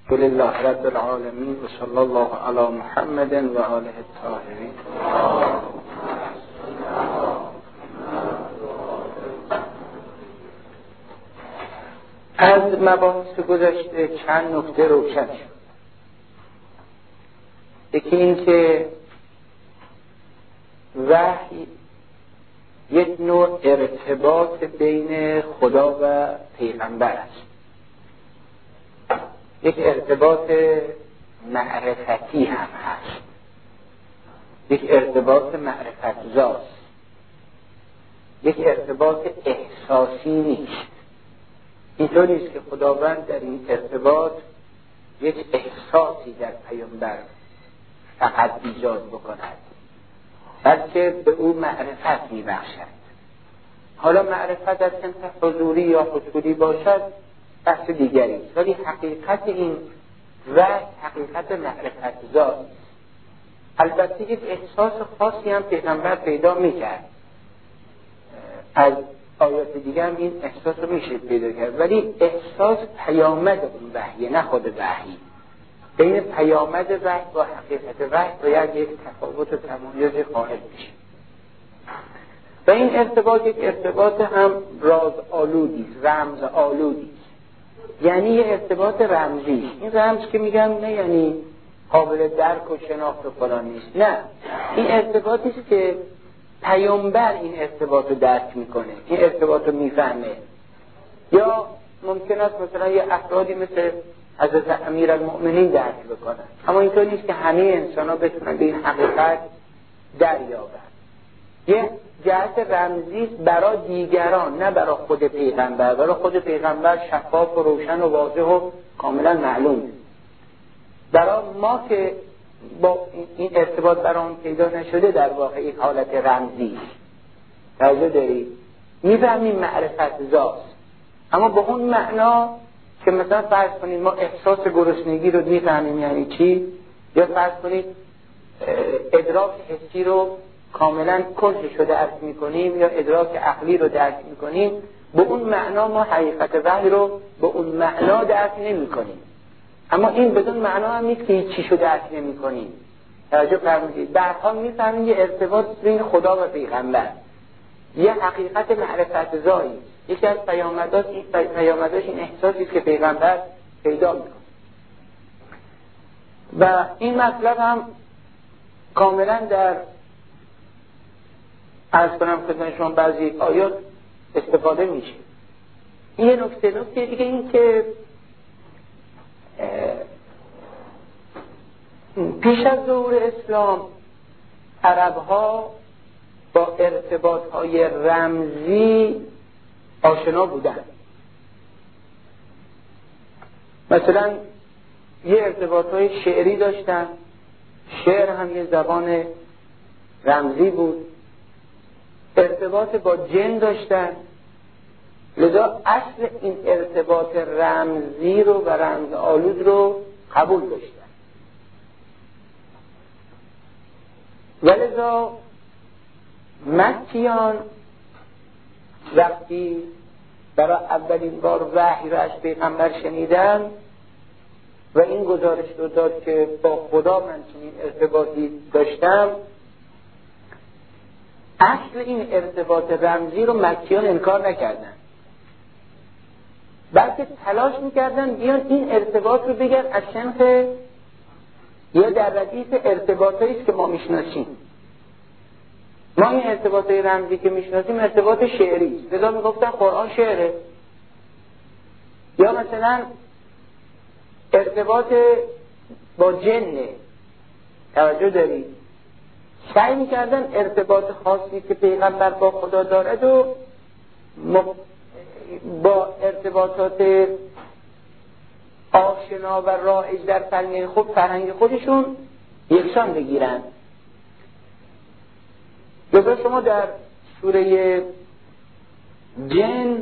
لله رب العالمین و صلی الله علی محمد و آله الطاهرین. از مباحث گذشته چند نکته روشن شد. یکی این که وحی یک نوع ارتباط بین خدا و پیغمبر است، یک ارتباط معرفتی هم هست، یک ارتباط معرفت زاست، یک ارتباط احساسی نیست. اینطور نیست که خداوند در این ارتباط یک احساسی در پیامبر فقط ایجاد بکند، بلکه به او معرفت میبخشد. حالا معرفت از سمت حضوری یا حصولی باشد بحث دیگری است، ولی حقیقت این وحی حقیقت معرفت ذات. البته یک احساس خاصی هم پیغمبر پیدا میکرد، از آیات دیگه هم این احساس رو میشه پیدا کرد، ولی احساس پیامد اون وحی، نه خود وحی. بین پیامد وحی و حقیقت وحی باید یک تفاوت و تمایز قائل بشه. و این ارتباط یک ارتباط هم راز آلودی، رمز آلودی، یعنی یه ارتباط رمزی. این رمز که میگم نه یعنی قابل درک و شناخت و فلان نیست، نه، این ارتباطی است که پیامبر این ارتباط رو درک میکنه، این ارتباط رو میفهمه. یا ممکن است مثلا یه افرادی مثل حضرت امیرالمؤمنین درک بکنن، اما اینطور نیست که همه انسان ها بتونن به این حقیقت دریابن. یه جهت رمزی برای دیگران، نه برای خود پیغمبر. برای خود پیغمبر شفاف و روشن و واضح و کاملا معلوم. برای ما که با این ارتباط برام پیدا نشده در واقع یک حالت رمزی توجه دارید، میفهمیم معرفت ذات، اما به اون معنا که مثلا فرض کنید ما احساس گرسنگی رو میفهمیم یعنی چی، یا فرض کنید ادراک حسی رو کاملا کل شده درک میکنیم، یا ادراک عقلی رو درک میکنیم، به اون معنا ما حقیقت وحی رو به اون معنا درک نمیکنیم. اما این بدون معنا هم نیست که هیچ چیزو درک نمی‌کنیم. توجه فرمودید، در حال می‌فهمیم یه ارتباط بین خدا و پیغمبر، یه حقیقت معرفت ذاتی. یکی از پیامداش این احساسی که پیغمبر پیدا می‌کنه. و این مطلب هم کاملا در عرض کنم خدمت شما بعضی آیات استفاده میشه. این یه نکته دیگه این که پیش از ظهور اسلام عرب‌ها با ارتباط‌های رمزی آشنا بودند. مثلا یه ارتباط‌های شعری داشتن، شعر هم یه زبان رمزی بود. ارتباط با جن داشتن، لذا اصل این ارتباط رمزی رو و رمز آلود رو قبول داشتن. ولذا مکیان وقتی برای اولین بار وحی را از پیغمبر شنیدن و این گزارش رو داد که با خدا من چنین ارتباطی داشتم، اصل این ارتباط رمزی رو مکیان انکار نکردن، بلکه تلاش میکردن بیان این ارتباط رو بگن از شنخ یا در ردیف ارتباطایی است که ما میشناسیم. ما این ارتباطای رمزی که میشناسیم ارتباط شعری است، لذا میگفتن قرآن شعره. یا مثلا ارتباط با جنه، توجه دارید، سعی میکردن ارتباط خاصی که پیغمبر با خدا دارد و با ارتباطات آشنا و رایج در فرهنگ خودشون یکسان بگیرن. لذا شما در سوره جن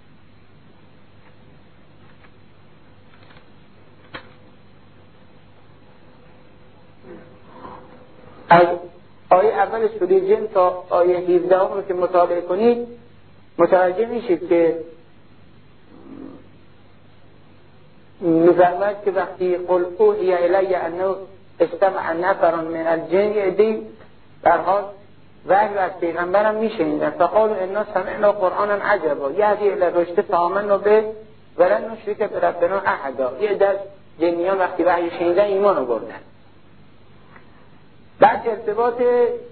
از آیه اول سوره جن تا آیه 17 رو که مطالعه کنید متوجه میشید که می‌فرماید که وقتی قل اوحی الی انه استمع نفر من الجن، یعنی در حال وحی از پیغمبرم میشنیدن، فقالوا انا سمعنا قرآنا عجبا یهدی الی الرشد فآمنا به ولن نشرک بربنا احدا. یه در جنیان وقتی وحی شنیدن ایمان آوردن. بعد ارتباط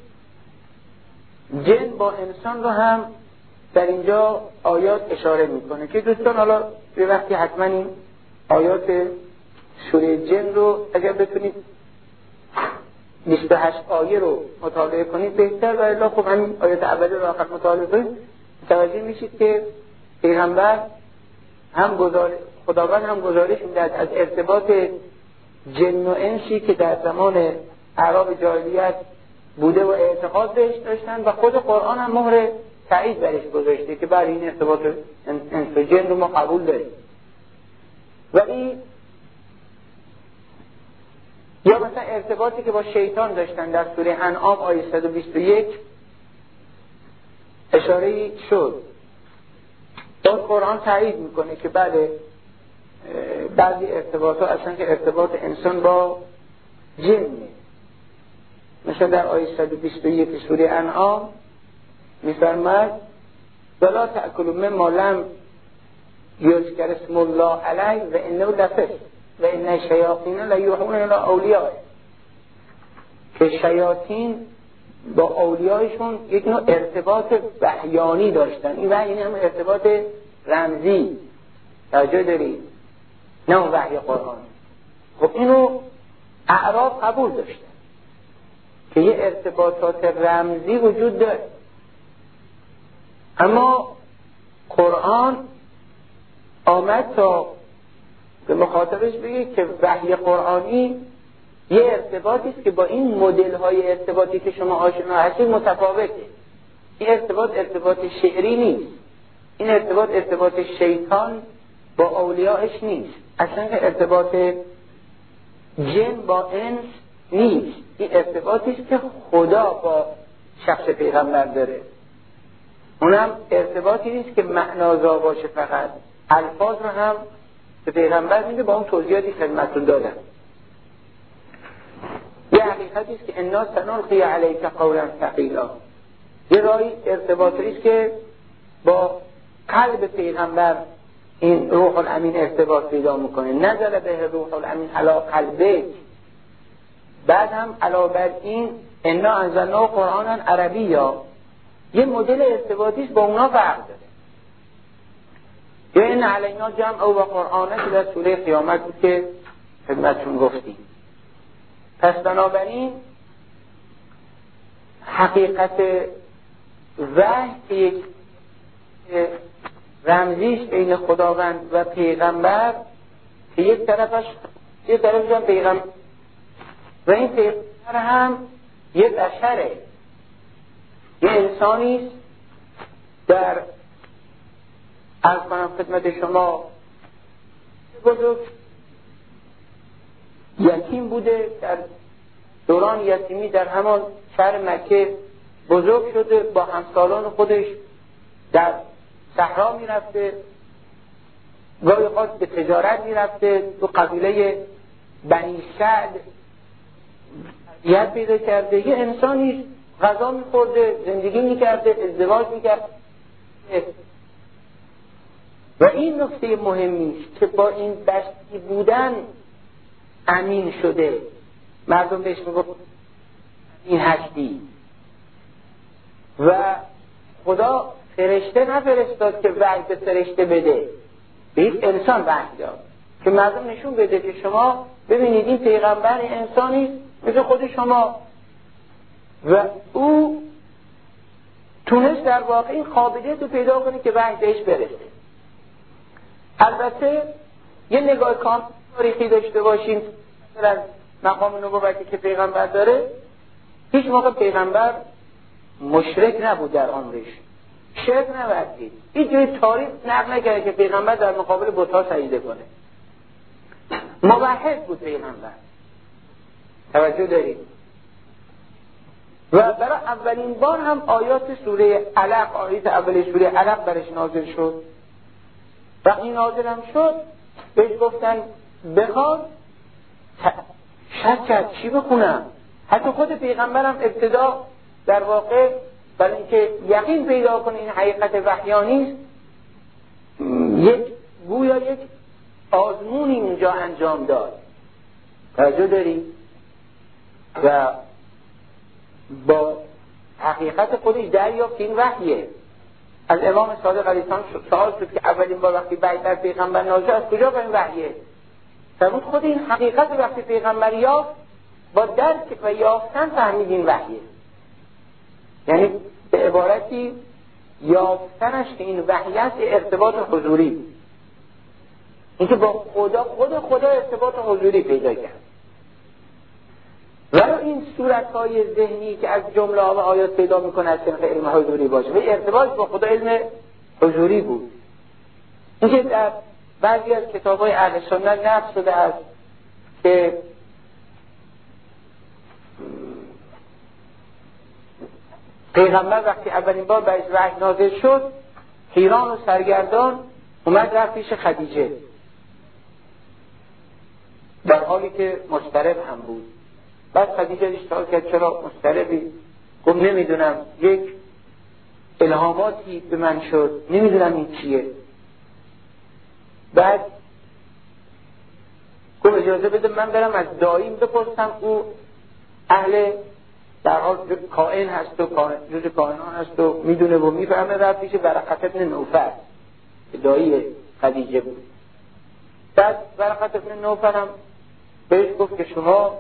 جن با انسان رو هم در اینجا آیات اشاره میکنه که دوستان حالا به وقتی حتما این آیات سوره جن رو اگر بتونید 28 آیه رو مطالعه کنید بهتر، و الا خب همین آیات اولی رو آخر مطالعه کنید متوجه میشید که پیغمبر هم خداوند هم گزارش میدهد از ارتباط جن و انسی که در زمان اعراب جاهلیت بوده و اعتقاد بهش داشتن، و خود قرآن هم مهر تایید برش گذاشته که برای این ارتباط انس و جن رو ما قبول داریم. ولی یا مثلا ارتباطی که با شیطان داشتن در سوره انعام آیه 121 اشاره شد. باز قرآن تایید میکنه که بعضی ارتباط ها اصلا که ارتباط انسان با جنه. مثلا در آیه 121 سوره انعام میفرماید ولا تأکلوا مما لم یذکر اسم الله علیه و انه لفسق و ان الشیاطین لیوحون الی اولیائهم، که شیاطین با اولیایشون یک نوع ارتباط وحیانی داشتن. این وحی هم ارتباط رمزی، توجه دارید، نه اون وحی قرآنی. خب اینو اعراب قبول داشتن که یه ارتباطات رمزی وجود داره، اما قرآن آمد تا به مخاطبش بگه که وحی قرآنی یه ارتباطی است که با این مدل های ارتباطی که شما آشنا هستید متفاوته. این ارتباط شعری نیست، این ارتباط شیطان با اولیاءش نیست، اصلا ارتباط جن با انس نیست. این ارتباطی است که خدا با شخص پیغمبر داره. اونم ارتباطی نیست که معنازا باشه، فقط الفاظ رو هم به پیغمبر میده، با اون توضیحاتی خدمتتون دادم. یه حقیقتی است که انا سنلقی علیک قولا ثقیلا، یه راهی ارتباطی است که با قلب پیغمبر این روح الامین ارتباط پیدا میکنه. نزل به روح الامین علی قلبک، بعد هم علاوه بر این انا انزلناه قرآنا عربیا، یه مدل ارتباطی است با اونا فرق داره. یا این علینا جمع و قرآنه که در سوره قیامت بود که خدمتشون گفتیم. پس بنابراین حقیقت وحی که یک رمزیش بین خداوند و پیغمبر که یک طرفش هم پیغمبر و این پیغمبر هم یک بشره، یه انسانیست در عرض کنم خدمت شما بزرگ یتیم بوده، در دوران یتیمی در همان شهر مکه بزرگ شده، با همسالان خودش در صحرا میرفته، گاهی خاص به تجارت میرفته، تو قبیله بنی سعد یاد پیدا کرده. یه انسانی غذا میخورده، زندگی میکرده، ازدواج میکرده. و این نکته مهمی است که با این بستی بودن امین شده. مردم بهش میگفت این هستی، و خدا فرشته نفرستاد که وحی به فرشته بده، به یک انسان وحی داد که مردم نشون بده که شما ببینید این پیغمبر انسانی مثل خود شما، و او تونست در واقع این قابلیت رو پیدا کنه که وحی بهش برسه. البته یه نگاه کامل تاریخی داشته باشیم از مقام نبوتی که پیغمبر داره، هیچ موقع پیغمبر مشرک نبود در عمرش، شرک نورزید، هیچ جای تاریخ نقل نکرده که پیغمبر در مقابل بت‌ها سجده کنه. موحد بود پیغمبر، توجه دارید. و برای اولین بار هم آیات سوره علق، آیات اول سوره علق برش نازل شد. وقتی نازل هم شد بهش گفتن بخواد شک کرد چی بخونم. حتی خود پیغمبرم ابتدا در واقع برای اینکه یقین پیدا کنه این حقیقت وحیانی است، گویا یک آزمونی اونجا انجام داد. توجه داری؟ و با حقیقت خودش دریافت این وحیه. از امام صادق علیه السلام سوال شد که اولین بار وقتی وحی بر پیغمبر نازل از کجا به این وحیه؟ فرمود خود این حقیقت وقتی پیغمبر یافت با درک و یافتن فهمید این وحیه. یعنی به عبارتی یافتنش که این وحی است ارتباط حضوری، اینکه با خدا ارتباط حضوری پیدا کرد. ولو این صورت‌های ذهنی که از جمله آیات پیدا می‌کنه از طریق علم حضوری باشه، ولی ارتباط با خدا علم حضوری بود. اینکه در بعضی از کتاب‌های اهل سنت نقل شده است که پیغمبر وقتی اولین بار برایش وحی نازل شد حیران و سرگردان اومد رفت پیش خدیجه، در حالی که مضطرب هم بود. بعد خدیجه اشتغال کرد چرا مضطربی؟ گفت نمیدونم، یک الهاماتی به من شد، نمیدونم این چیه. بعد گفت اجازه بده من برم از داییم بپرسم، او اهل در حال کائن هست و جز کائنان هست و میدونه و میفهمه. رفت پیش ورقه ابن نوفل که دایی خدیجه بود. بعد ورقه ابن نوفل هم بهش گفت که شما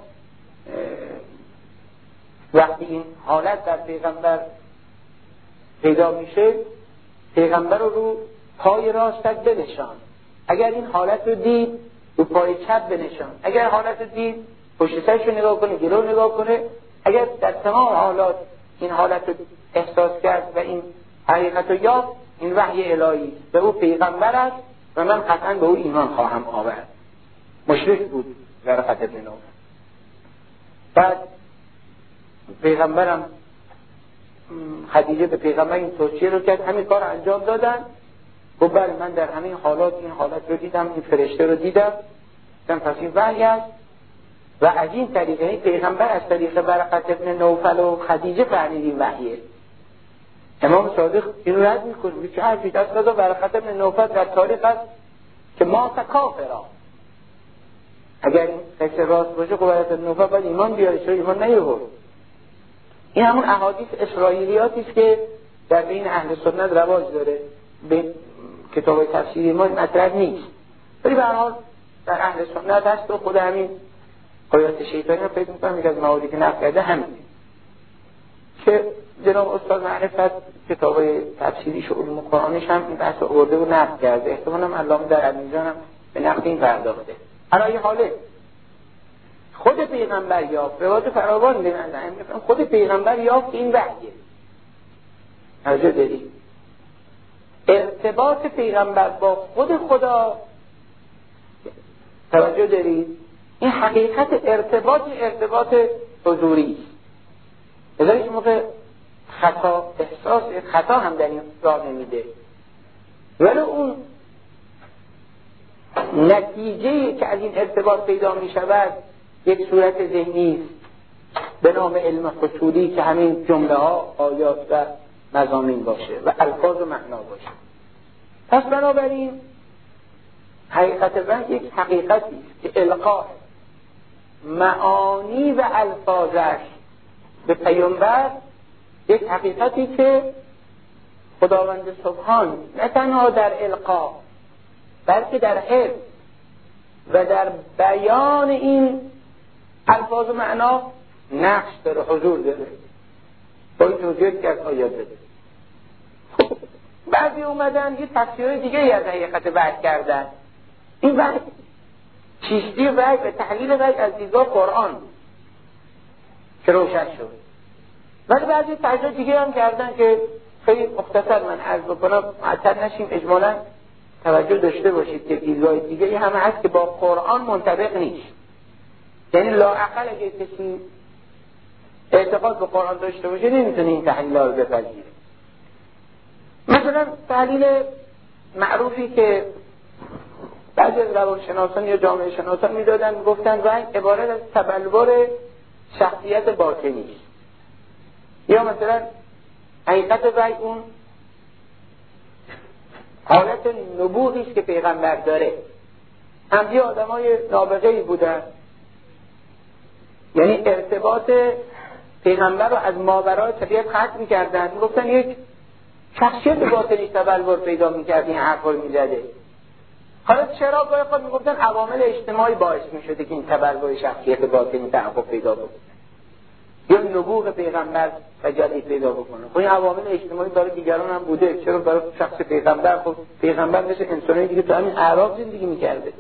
وقتی این حالت در پیغمبر پیدا میشه، پیغمبر رو پای راستت بنشان، اگر این حالت رو دید رو پای چپ بنشان، اگر حالت رو دید پشت سرش رو نگاه کنه، جلو نگاه کنه. اگر در تمام حالات این حالت رو احساس کرد و این حقیقت رو یافت، این وحی الهی به او پیغمبر است و من قطعا به او ایمان خواهم آورد. مشرک بود ورقه ابن نوفل. بعد پیغمبرم خدیجه به پیغمبر این توصیه رو کرد، همین کار انجام دادن. گفت بله من در همین حالات این حالت رو دیدم، این فرشته رو دیدم، پس این وحی است. و از این طریق این پیغمبر از طریق ورقه ابن نوفل و خدیجه فهمید این وحیه. امام صادق اینو رد میکنه، چه حرفی دست داد؟ ورقه ابن نوفل در تاریخ است که ما کافرا. اگر این قصه راست باشه خب ورقه ابن نوفل باید ایمان بیاره، چرا ایمان نیاورد؟ این همون احادیث اسرائیلیاتی است که در بین اهل سنت رواج داره، به کتاب‌های تفسیری ما مطرح نیست، ولی به هر حال در اهل سنت هست و خود همین قیاس شیطانی رو فکر می‌کنم که از مواردی که نقل کرده همین که جناب استاد معرفت کتاب‌های تفسیریش و علوم قرآنیش هم این بحث آورده و نقل کرده. احتمالاً علامه در المیزان هم به نقد این پرداخته. علای حاله خود پیغمبر یافت، روایت فراوان دارن، خود پیغمبر یافت این وحیه. توجه دارید؟ ارتباط پیغمبر با خود خدا، توجه دارید؟ این حقیقت ارتباط حضوری است. لذلك موقع خطا، احساس خطا هم در این راه نمیده، ولی اون نتیجه که از این ارتباط پیدا می شود یک صورت ذهنی است به نام علم خصوصی که همین جمله ها، آیات و مضامین باشه و الفاظ و معنا باشه. پس بنابراین حقیقت وحی یک حقیقتی است که القاء معانی و الفاظش به پیامبر یک حقیقتی که خداوند سبحان نه تنها در القاء بلکه در حفظ و در بیان این الفاظ و معنا نقش داره، حضور داره. با این توجیه که از آیات داره. بعضی اومدن یه تفسیرهای دیگه از حقیقت وحی کردن. این وحی چیستی وحی و تحلیل وحی از دیدگاه قرآن که روشن شد، ولی بعضی تفسیرهای دیگه هم کردن که خیلی مختصر من عرض بکنم معطل نشیم. اجمالا توجه داشته باشید که دیدگاه دیگه هم هست که با قرآن منطبق نیست. یعنی لااقل اگه کسی اعتقاد به قرآن داشته باشه نمیتونه این تحلیل‌ها رو بپذیره. مثلا تحلیل معروفی که بعضی از روانشناسان یا جامعه شناسان میدادن گفتن وحی عبارت از تبلور شخصیت باطنی است، یا مثلا حقیقت وحی اون حالت نبوغی است که پیغمبر داره. انبیا آدمای نابغه‌ای بودن، یعنی ارتباط پیغمبر رو از ماورای طبیعت قطع می‌کردن، میگفتن یک شخصیت باطنی تبلور پیدا می‌کرد، این حرفا رو می‌زده. حالا چرا گاهی خود میگفتن عوامل اجتماعی باعث میشده که این تبلور شخصیت باطنی تحقق پیدا بکنه یا نبوغ پیغمبر تجلی پیدا بکنه. خب این عوامل اجتماعی برای دیگران هم بوده، چرا برای شخص پیغمبر؟ خب پیغمبر مثل انسانای دیگه تو همین اعراف زندگی میکرده.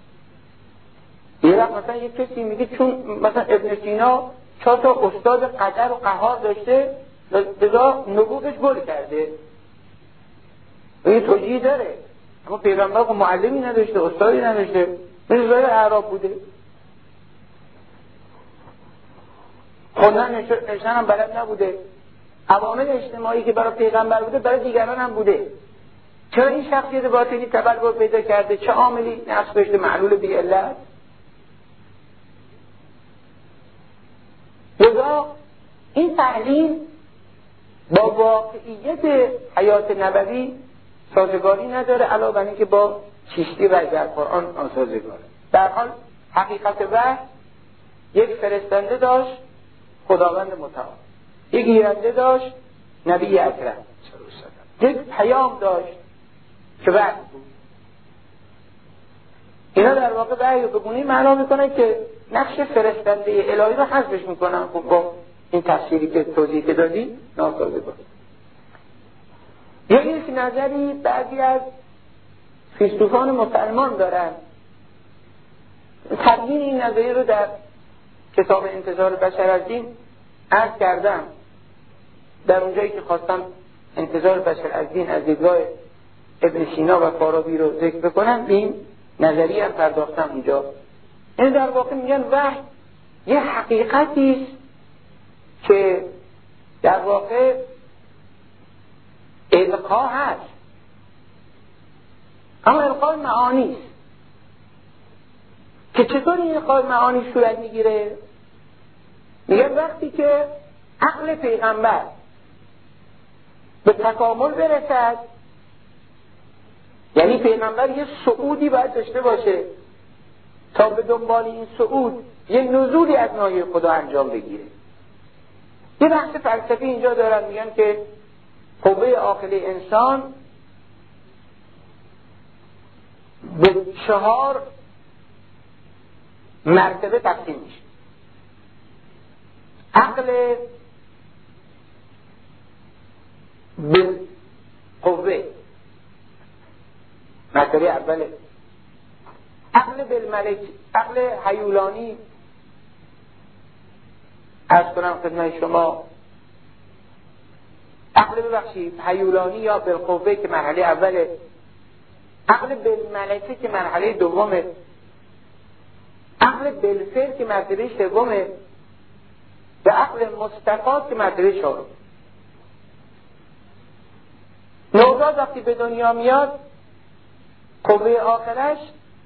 یه وقت مثلا یک کسی میگه چون مثلا ابن سینا 4 تا استاد قدر و قهار داشته لذا نبوغش گل کرده، این توجیه داره. اما پیغمبر خب معلمی نداشته، استادی نداشته، مثل زای اعراب بوده، خوندن نشتن هم بلد نبوده. عوامل اجتماعی که برای پیغمبر بوده برای دیگران هم بوده. چرا این شخصیت باطنی تبلور پیدا کرده؟ چه عاملی نقش داشته معلول بی علت؟ لذا این تحلیل با واقعیت حیات نبوی سازگاری نداره، علاوه بر اینکه با چیستی و در قرآن ناسازگاره. در حال حقیقت وحی یک فرستنده داشت خداوند متعال، یک گیرنده داشت نبی اکرم، یک پیام داشت که وحی بود. اینا در واقع وحی رو بگونی معنا میکنن که نقش فرستنده الهی رو حذفش میکنن. خب با این تفسیری که توضیح دادی ناسازگار. یک نظری بعضی از فیلسوفان مسلمان دارن، تبیین این نظریه رو در کتاب انتظار بشر از دین عرض کردم. در اونجایی که خواستم انتظار بشر از دین از دیدگاه ابن سینا و فارابی رو ذکر بکنم، این نظریه هم پرداختم اونجا. این در واقع میگن وحی یه حقیقتی است که در واقع القا هست، اما القای معانی است. که چطور این القای معانی صورت میگیره؟ میگن وقتی که عقل پیغمبر به تکامل برسد، یعنی پیغمبر یه صعودی باید داشته باشه تا به دنبال این صعود یه نزولی از ناحیه خدا انجام بگیره. یه بحث فلسفی اینجا دارن، میگن که قوه عاقله انسان به 4 مرتبه تقسیم میشه. عقل بالقوه مرتبه اوله، عقل بالملک، عقل هیولانی عرض کنم خدمت شما، عقل هیولانی یا بالقوه که مرحله اوله، عقل بالملکه که مرحله دومه، عقل بالفعل که مرتبه سومه و عقل مصطفی که مرتبه 4. نوزاد وقتی به دنیا میاد قوه آخرش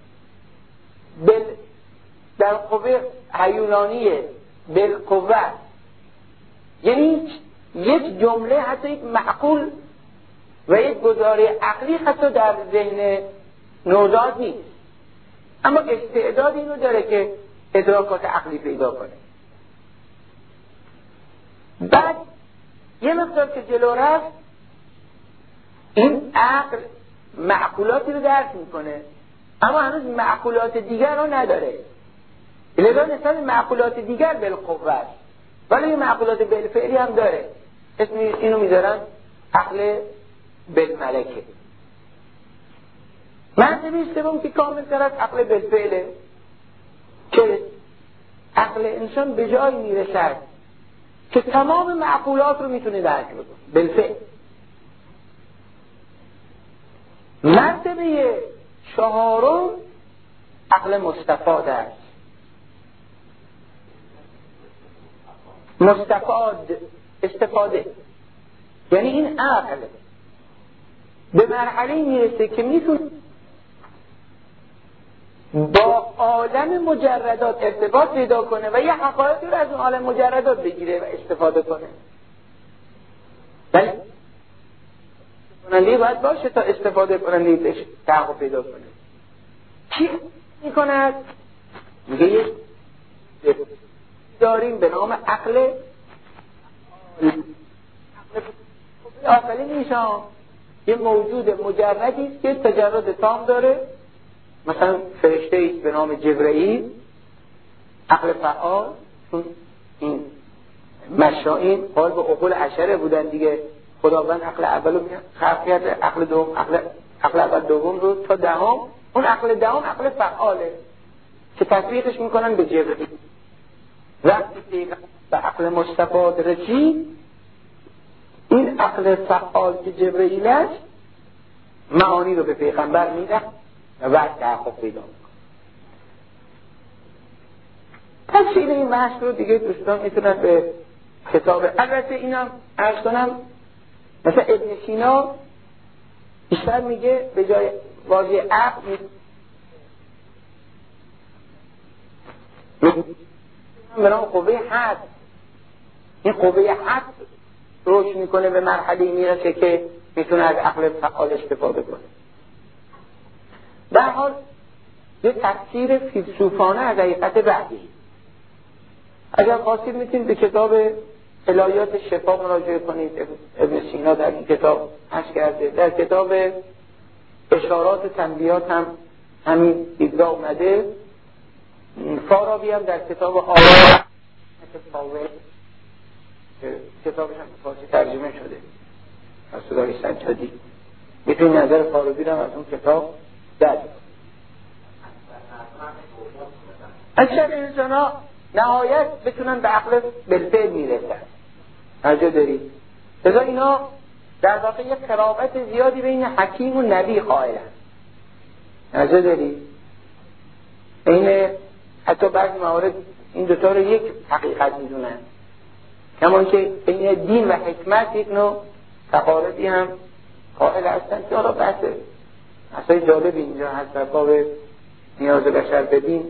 در قوه هیولانیه بالقوه، یعنی یک جمله حتی یک معقول و یک گزاره عقلی حتی در ذهن نوزاد نیست، اما استعداد اینو داره که ادراکات عقلی پیدا کنه. بعد یه مقدار که جلو رفت این عقل معقولاتی رو درک میکنه، اما هنوز معقولات دیگر رو نداره، لذا نسبت معقولات دیگر بالقوه است، ولی معقولات بالفعلی هم داره. اسم اینو میذارن عقل بالملکه. مرتبه سوم که کامل تر از عقل بالفعله که عقل انسان به جای میرسد که تمام معقولات رو میتونه درک بکنه بالفعل. مرتبه 4 عقل مستفاد است. مستفاد استفاده، یعنی این عقل به مرحله میرسه که میتونه با عالم مجردات ارتباط پیدا کنه و یه حقایقی رو از اون عالم مجردات بگیره و استفاده کنه. ولی کننده باید باشه تا استفاده کننده بهش تحقق پیدا کنه. کی میکند؟ میگه یک داریم به نام عقل عاقلی میشم، یه موجود مجردی است که تجرد تام داره، مثلا فرشته ایست به نام جبرئیل، عقل فعال، چون این مشائین قائل به عقول عشره بودن دیگه، خداوند عقل اولو خلق کرده، عقل دوم عقل اول دوم رو تا دهم، اون عقل دهم عقل فعاله که تطبیقش میکنن به جبرئیل. وقتی به عقل مستفاد رسید، این عقل فعال که جبرئیل است معانی رو به پیغمبر میده و بعد تحقق پیدا میکنه. تفصیل این بحث رو دیگه دوستان میتونن به کتاب، البته اینم عرض کنم مثلا ابن سینا بیشتر میگه به جای واژه عقل به نام قوه حد، این قوه حد روش میکنه به مرحله میرسه که میتونه از عقل فعال استفاده کنه. به هر حال یه تفسیر فیلسوفانه از حقیقت وحی. اگر خواستید میتونید به کتاب الهیات شفا مراجعه کنید، ابن سینا در این کتاب عرض کرده. در کتاب اشارات تنبیهات هم همین دیدگاه اومده. فارابی هم در کتاب آیات کتابش هم فارسی ترجمه شده از صدای سجادی، میتونید نظر فارابی رو از اون کتاب درد. اکثر انسان ها نهایت بتونن به عقل بالفعل میرسن. توجه دارید؟ لذا اینا در واقع یک قرابت زیادی بین حکیم و نبی قائلن. توجه دارید؟ این حتی بعضی موارد این دوتا رو یک حقیقت میدونن، کمان که بین دین و حکمت یک نوع تقاربی هم قائل هستن که حالا بحث اصلا جالب اینجا هست در باب نیاز بشر به دین.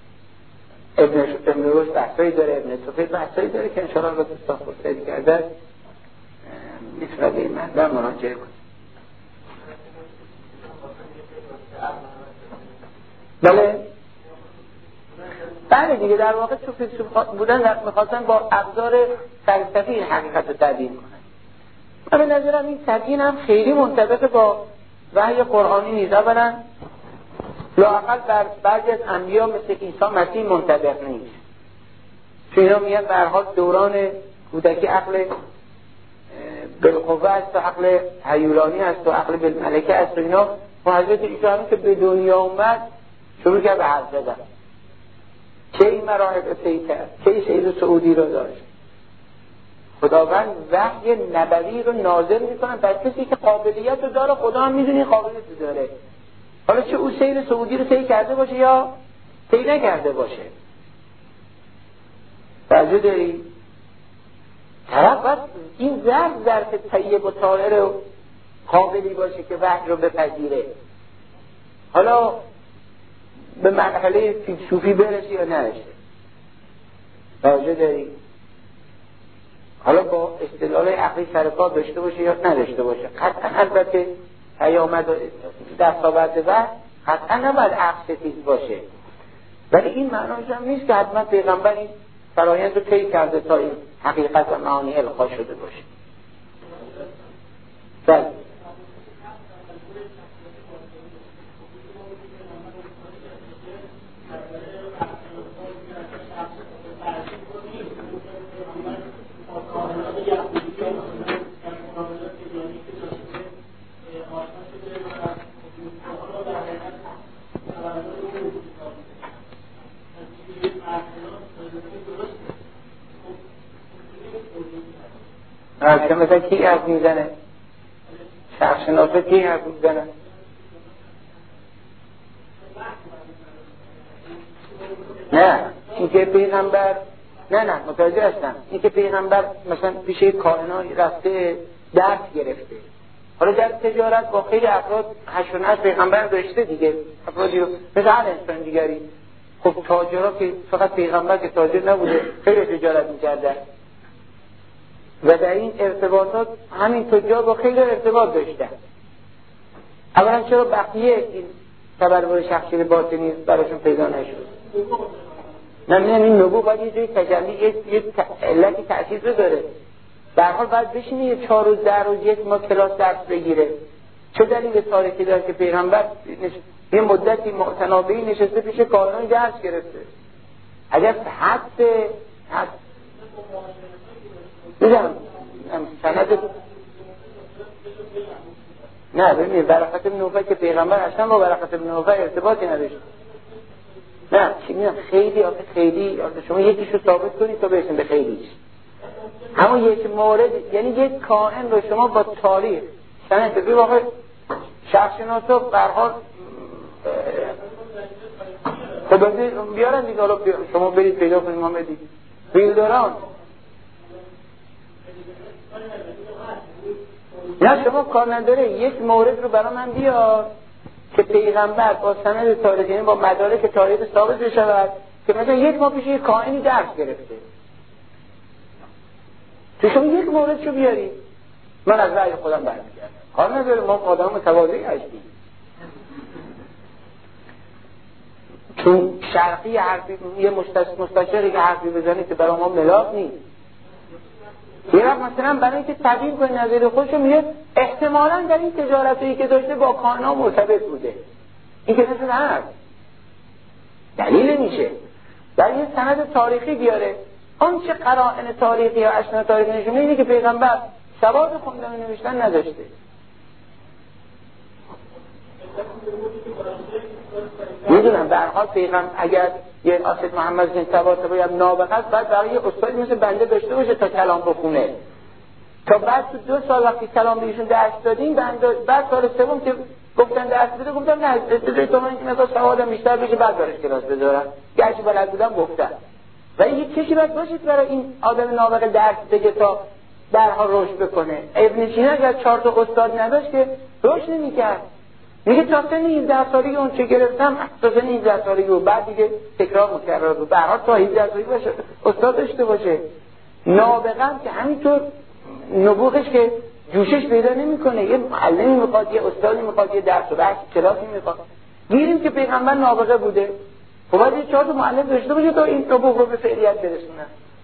ابن رشد بحثایی داره، ابن سفید بحثایی داره که انشاءالله رو دوستان فرصتی کرده میتونه به این مطلب مراجعه کنید. بله دیگه، در واقع تو فیلسوف بودن میخواستن با ابزار فلسفی این حقیقت رو تبیین کنن. من به نظرم این تبیین هم خیلی منطبق با وحی قرآنی نیست. اولا لااقل بر بعضی از انبیا مثل عیسی مسیح منطبق نیست، چون اینا میگن به هر حال دوران کودکی عقل بالقوه است و عقل هیولانی است و عقل بالملکه است و اینا. و حضرت عیسی همین که به دنیا اومد شروع کرد به حرف زدن، که این مراحل طی کرد، که سید سعودی رو داشت. خداوند وحی نبوی رو نازل میکنه بر کسی که قابلیت رو داره. خدا هم میدونی قابلیت رو داره، حالا چه او سیر سعودی رو طی کرده باشه یا طی نکرده باشه. توجه داری؟ طرف بس این ظرف طیب و طاهر و قابلی باشه که وحی رو بپذیره. حالا به مرحله فیلسوفی برسه یا نرسه. توجه داری؟ حالا با استدلال عقلی سر کار داشته باشه یا نداشته باشه. قطعا البته پیامد دستاورد وحی قطعا نباید عقل ستیز باشه، ولی این معناش هم نیست که حتما پیغمبر این فرایند رو طی کرده تا این حقیقت و معانی القا شده باشه. بله که مثلا کی حرف میزنه؟ شخص شناسه کی حرف میزنه؟ نه این که پیغمبر نه متوجه هستم، این که پیغمبر مثلا پیش کائنات رفته درس گرفته، حالا در تجارت با خیلی افراد حشونت پیغمبر داشته دیگه، افرادی رو مثل هر انسان دیگری. خب تاجرها که فقط پیغمبر که تاجر نبوده، خیلی تجارت میکردن و در این ارتباطات همین تجار با خیلی ارتباط داشتن. اولا چرا بقیه این تبلور شخصی باطنی براشون پیدا نشد؟ نمیدونم این نبوغ باید یه جایی تجلی، یه علتی تأثیر رو داره. در حال باید بشینه یه 4 روز 10 روز 1 ماه کلاس درس بگیره. چه دلیل تاریخی داره که پیغمبر یه مدتی متنابعی نشسته پیش کارنان درس گرفته؟ اگر حد دیدم سند نه ببینید ورقه بن نوفل که پیغمبر اصلا با ورقه بن نوفل ارتباطی نداشت. نه چی میگم خیلی شما یکیشو ثابت کنید تا برسیم به خیلیش. همون یک مورد یعنی یک کائن رو شما با تاریخ سند ببین واقعا شخصناسا به هر حال خب بیارن دیگه. حالا شما برید پیدا کنید ما بدید بیلداران. نه شما کار نداره، یک مورد رو برای من بیار که پیغمبر با سند تاریخی یعنی با مدارک تاریخی ثابت بشود که مثلا 1 ماه پیش یک کائنی درس گرفته. تو شما یک مورد رو بیاری من از رأی خودم برمیگردم. کار نداره، ما آدم متواضعی هستیم. چون شرقی حرفی یه مستشاری که حرفی بزنه که برای ما ملاک نیست. یه وقت مثلا برای اینکه تبیین کنه نظر خودشو میگه احتمالاً در این تجارتی که داشته با کائنات مرتبط بوده. این که مثل هست دلیل نمیشه. در یه سند تاریخی بیاره اون چه قرائن تاریخی یا اسناد تاریخی نشونه اینه که پیغمبر سواد خوندن و نوشتن نداشته. میدونم در حال پیغمبر اگر یه آسد محمد زین سواد باید نابغه است بعد برای یه استادی مثل بنده داشته باشه تا کلام بخونه. تا بعد تو 2 سال وقتی کلام بهشون درس دادیم بعد سال سوم که گفتن درس بده گفتم نه اجازه تو من که مثلا سوادم بیشتر بشه بعد برش کلاس بذارم. گرچه بلد بودم گفتم. ولی یک کسی باید باشید برای این آدم نابغه درس بده تا در حال رشد بکنه. ابن سینا اگر 4 تا استاد نداشت که رشد نمی‌کرد. میگه تا سن 17 سالگی اون چه گرفتم تا سن 17 سالگی و بعد دیگه تکرار مکرر بود. به هر حال تا 17 سالگی باشه استاد داشته باشه. نابغه که همینطور نبوغش که جوشش پیدا نمیکنه. یه معلمی میخواد، یه استادی میخواد، یه درس و بحث کلاسی میخواد. گیریم که پیغمبر نابغه بوده. خب باید یه 4 تا معلم داشته باشه تا این نبوغ رو به فعلیت برسونه.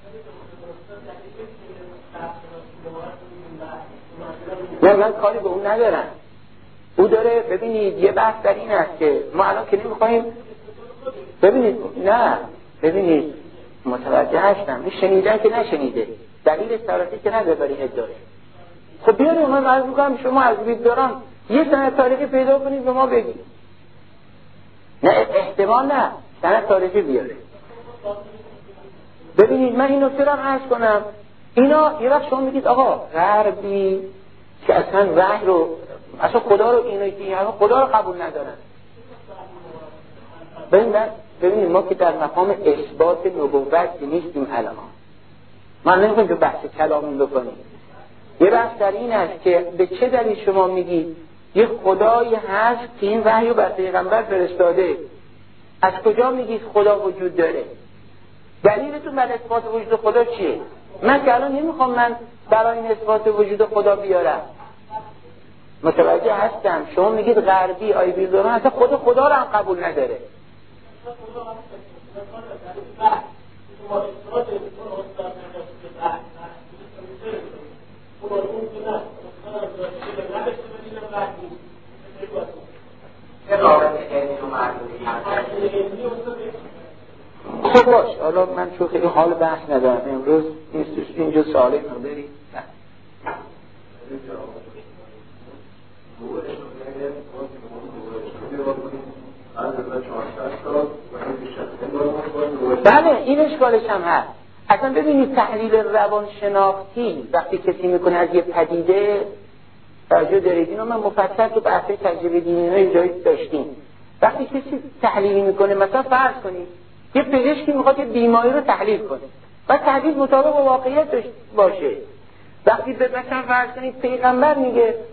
نه من کاری به اون ندارم. او داره ببینید یه بحث در این است که ما الان که نمیخوایم ببینید متوجه هستم شنیدن که نشنیده دلیل تاریخی که نداره برای ادعای. خب بیاریم من عرض میکنم شما از بیداران یه سند تاریخی پیدا کنید به ما بگید. نه احتمال نه سند تاریخی بیاره. ببینید من این نکته رو عرض کنم. اینا یه وقت شما میگید آقا غربی که اصلا وحی رو اصلا خدا رو خدا رو قبول ندارن. ببینید ما که در مقام اثبات نبوت نیستیم الان. من نمیخوام که بحث کلامی بکنیم. یه بحث در این است که به چه دلیل شما میگید یه خدایی هست که این وحی رو بر پیغمبر فرستاده. از کجا میگید خدا وجود داره؟ دلیلتون بر اثبات وجود خدا چیه؟ من که الان نمیخوام من برای این اثبات وجود خدا بیارم. متوجه هستم. شما میگید غربی آی بیزاران اصلا خدا رو هم قبول نداره. خب باش حالا من چون خیلی حال بحث ندارم امروز اینجا ساله نداری بله این اشکالش هم هست. اصلا ببینید تحلیل روانشناختی وقتی کسی میکنه از یه پدیده توجه دارید. اینو من مفصل تو بحث تجربه دینی اینجایی داشتیم. وقتی کسی تحلیلی میکنه مثلا فرض کنید یه پزشکی میخواد یه بیماری رو تحلیل کنه و تحلیل مطابق با واقعیت باشه. وقتی مثلا فرض کنید پیغمبر میگه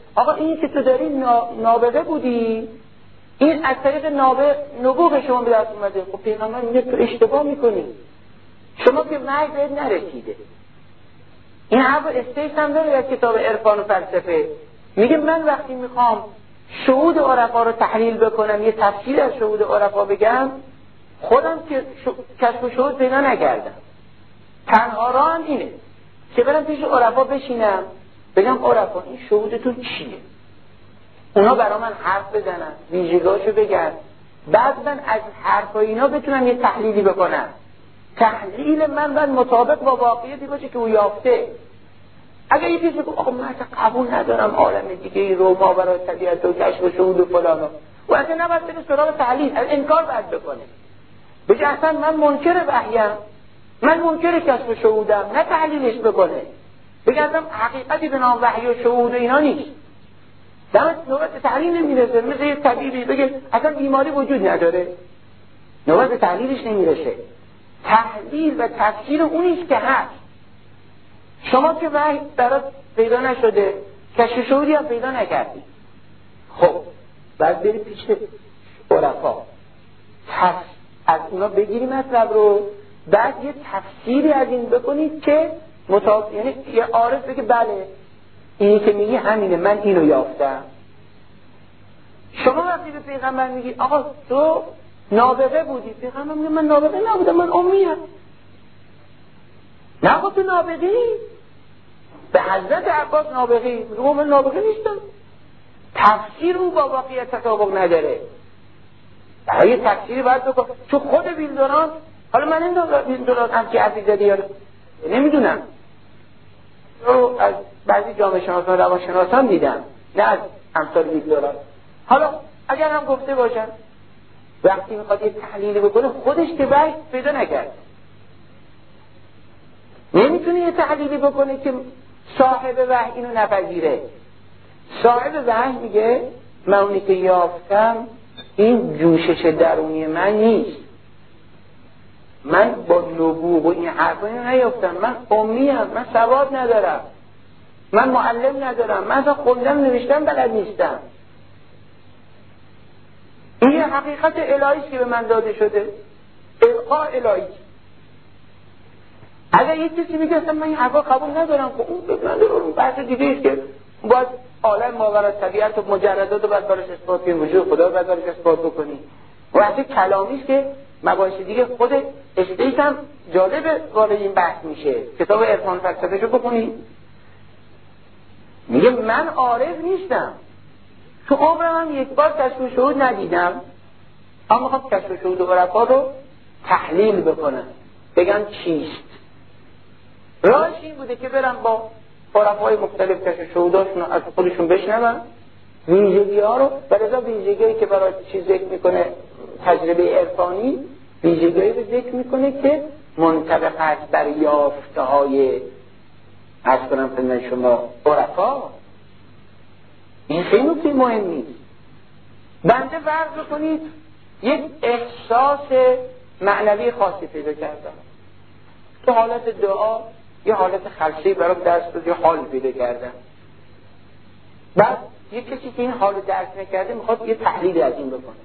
آقا این که تو داری نابغه بودی، این از طریق نبوغ شما به دست اومده. خب پیغمبر میگه تو اشتباه میکنی، شما که وحی بهت نرسیده. این حرف استیس هم داره از کتاب عرفان و فلسفه. میگه من وقتی میخوام شهود عرفا رو تحلیل بکنم، یه تفسیر از شهود عرفا بگم، خودم که کشف و شهود پیدا نکردم. تنها راه هم اینه که برم پیش عرفا بشینم بگم عرفا این شهودتون چیه، اونا برا من حرف بزنن، ویژگاهاشو بگن، بعد من از حرفای اینا بتونم یه تحلیلی بکنم. تحلیل من باید مطابق با واقعیتی باشه که او یافته. اگر یه کسی بگه آخه من اصلا قبول ندارم عالم دیگه ای رو، ماورای طبیعت و کشف و شهود و فلان، و اصلا نباید بره سراغ تحلیل، از انکار باید بکنه. بگه اصلا من منکر وحیم، من منکر کشف و شهودم، نه تحلیلش بکنه. بگه اصلا حقیقتی به نام وحی و شهود و اینا نیست. در نوبت تحلیل نمیرسه. مثل یه طبیبی بگه اصلا بیماری وجود نداره، نوبت تحلیلش نمیرسه. تحلیل و تفسیر اونیست که هست. شما که وحی برات پیدا نشده، کشف شهودی هم پیدا نکردی، خب بعد بری پیش عرفا، از اونا بگیری مطلب رو، بعد یه تفسیری از این بکنید که یعنی یه عارف بگه بله اینی که میگی همینه، من اینو یافتم. شما وقتی به پیغمبر میگی آقا تو نابغه بودی، پیغمبر میگه من نابغه نبودم، من امیم. نه آقا تو نابغه‌ای، به حضرت عباس نابغه‌ای، میگه من نابغه نیستم. تفسیر رو با واقعیت تطابق نداره. برای تفسیری باید بکن. تو خود ویلدوران، حالا من این ویلدوران هم که حرفی زدی یا نمیدونم، رو از بعضی جامعه شناسان و روانشناسان دیدم، نه از امثال ویلدوران. حالا اگر هم گفته باشن وقتی میخواد یه تحلیلی بکنه، خودش که وحی پیدا نکرد، نمیتونه یه تحلیلی بکنه که صاحب وحی اینو نپذیره. صاحب وحی میگه من اونی که یافتم این جوشش درونی من نیست، من با نبوغ و این حرفا اینو نیافتم، من امیم، من سواد ندارم، من معلم ندارم، من اصلا خوندم نوشتم بلد نیستم. این یه حقیقت الهیست که به من داده شده، القا الهی. اگر یه کسی میگه اصلا من این حرفا قبول ندارم، خب اون اون بحث دیگه ایست که باید عالم ماورای طبیعت و مجردات رو باید براش اثبات کنی، وجود خدا رو باید براش اثبات بکنی. بحث کلامیست که مباحث دیگه خود استیس هم جالب وارد این بحث میشه. کتاب عرفان فلسفه‌شو بخونی، میگه من عارف نیستم، تو عمرم هم یک بار کشف و شهود ندیدم، اما میخوام کشف و شهود و عرفا رو تحلیل بکنم، بگم چیست. راهش این بوده که برم با عرفای مختلف کشف و شهوداشون از خودشون بشنوم ویژگی ها رو، و لذا ویژگی که برای چیز ذکر میکنه تجربه عرفانی، ویژگی رو ذکر میکنه که منطبق است بر یافته های از کنم خدمت شما عرفا. این خیلی نکته مهمی. بنده فرض کنید یک احساس معنوی خاصی پیدا کردم، تو حالت دعا یه حالت خلصی برای دست داد، یه حال پیدا کردم. بعد یه کسی که این حال درک نکرده میخواد یه تحلیل از این بکنه،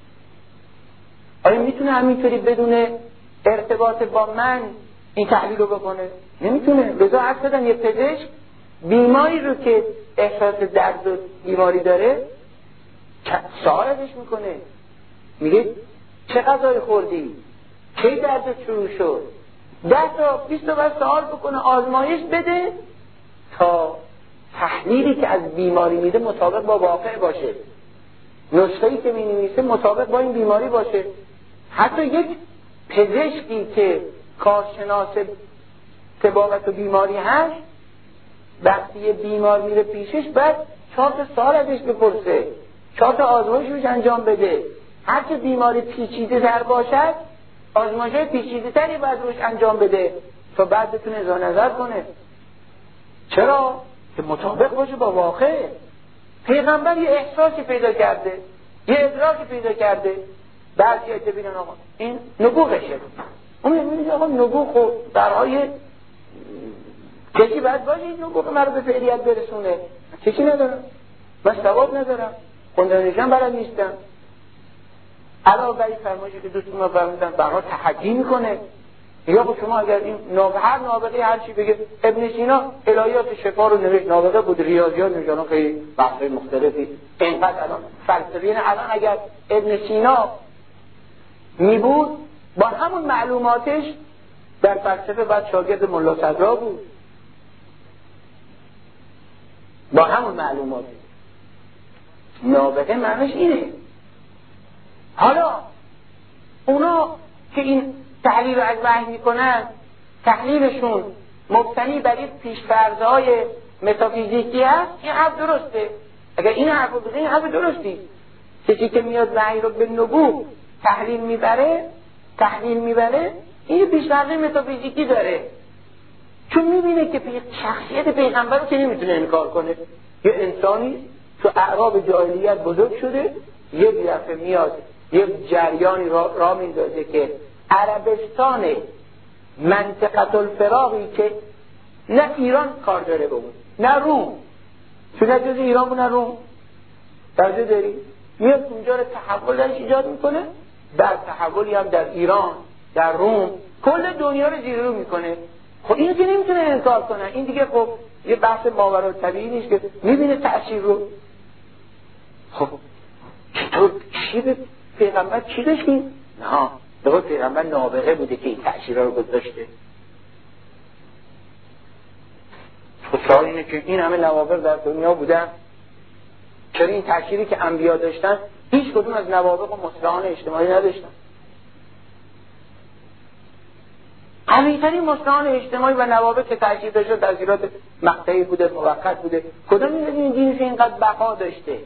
آیا میتونه همینطوری بدون ارتباط با من این تحلیل رو بکنه؟ نمیتونه. لذا عرض کردم یه پزشک بیماری رو که احساس درد و بیماری داره سوال ازش میکنه، میگه چه غذای خوردی؟ کی دردت شروع شد؟ 10 تا 20 تا بار سوال بکنه، آزمایش بده تا تحلیلی که از بیماری میده مطابق با واقع باشه، نسخه‌ای که می‌نویسه مطابق با این بیماری باشه. حتی یک پزشکی که کارشناس طبابت و بیماری هست، وقتی یه بیمار میره پیشش بعد 4 تا سوال ازش بپرسه، 4 تا آزمایش روش انجام بده. هر چه بیماری پیچیده تر باشد آزمایش‌های پیچیده تری باید روش انجام بده تا بعد بتونه اظهار نظر کنه. چرا؟ که مطابق باشه با واقع. پیغمبر یه احساسی پیدا کرده، یه ادراکی پیدا کرده، بعضی ها ببینن آقا این نبوغشه، اون میگه آقا نبوغ و درهای کسی باید باشه این نبوغ مرا به فعلیت برسونه، کسی ندارم. من سواد ندارم، خوندن نوشتن بلد نیستم. علاوه بر این فرمایشی که دوستون ما فرمودن برها تحدی میکنه، یا خب شما اگر این هر نابغه هر چی بگه، ابن سینا الهیات شفا رو نوشت، نابغه بود، ریاضیات نوشت، خیلی بحث‌های مختلفی. اینقدر الان فلسفیین الان اگر ابن سینا میبود با همون معلوماتش در فلسفه بعد شاگرد ملا صدرا بود، با همون معلومات. نابغه معنیش اینه. حالا اونا که این تحلیل رو از وحی میکنن، تحلیلشون مبتنی بر این پیش‌فرض‌های متافیزیکی هست، این حرف درسته. اگر این حرف رو بزنی، این حرف درستی. کسی که میاد وحی رو به نبوغ تحلیل میبره این پیش‌فرض متافیزیکی داره، چون میبینه که شخصیت پیغمبر رو که نمیتونه انکار کنه. یه انسانی تو اعراب جاهلیت بزرگ شده، یه دفعه میاد یه جریانی را میندازه که عربستان منطقه الفراغی که نه ایران کار داره به اون، نه روم، چون نه جز ایران نه روم درجه داری، میاد اونجا رو تحول درش ایجاد میکنه، در تحولی هم در ایران، در روم، کل دنیا رو زیر رو میکنه. خب این که نمیتونه انکار کنه، این دیگه خب یه بحث ماورالطبیعی نیست که میبینه تأثیر رو. خب چطور چی به پیغمبر چی داشتیم؟ نه به پیغمبر نابغه بوده که این تأثیر رو گذاشته. سوال اینه که این همه نوابغ در دنیا بودن، چرا این تأثیری که انبیا داشتن هیچ کدوم از نوابغ و مصلحان اجتماعی نداشتن؟ قوی‌ترین مصلحان اجتماعی و نوابغ که تأثیر داشته تأثیرات مقطعی بوده، موقت بوده. کدوم این دینش اینقدر بقا داشته؟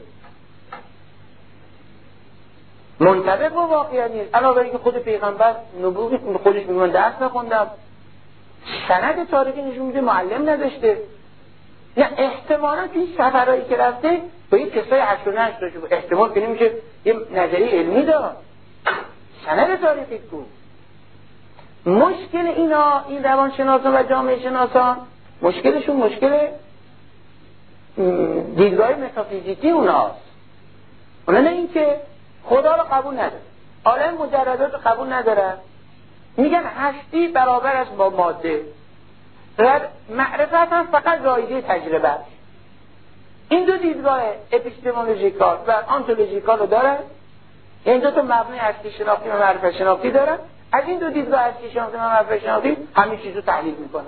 منطبق با واقعیت نیست. علاوه بر اینکه خود پیغمبر نبوغی خودش میگه درس نخوندم، سند تاریخی نشون میده معلم نداشته. نه احتمالاً توی سفرهایی که رفته با این کسای 8 و 9 داشته، احتمال که نمیشه یه نظریه علمی داد. سند تاریخی کو. مشکل اینا، این روانشناسان و جامعه شناسان، مشکلشون مشکل دیدگاه متافیزیکی اوناست. اونا نه این که خدا رو قبول نداره، عالم مجردات رو قبول ندارن، میگن هستی برابر است با ماده و معرفت هم فقط زایده تجربه است. این دو دیدگاه اپیستمولوژیکال و آنتولوژیکال رو دارن، این دو تا مبنای هستی شناختی و معرفت شناختی دارن. از این دو دیدگاه هستی شناختی و معرفت شناختی همین چیز رو تحلیل میکنن.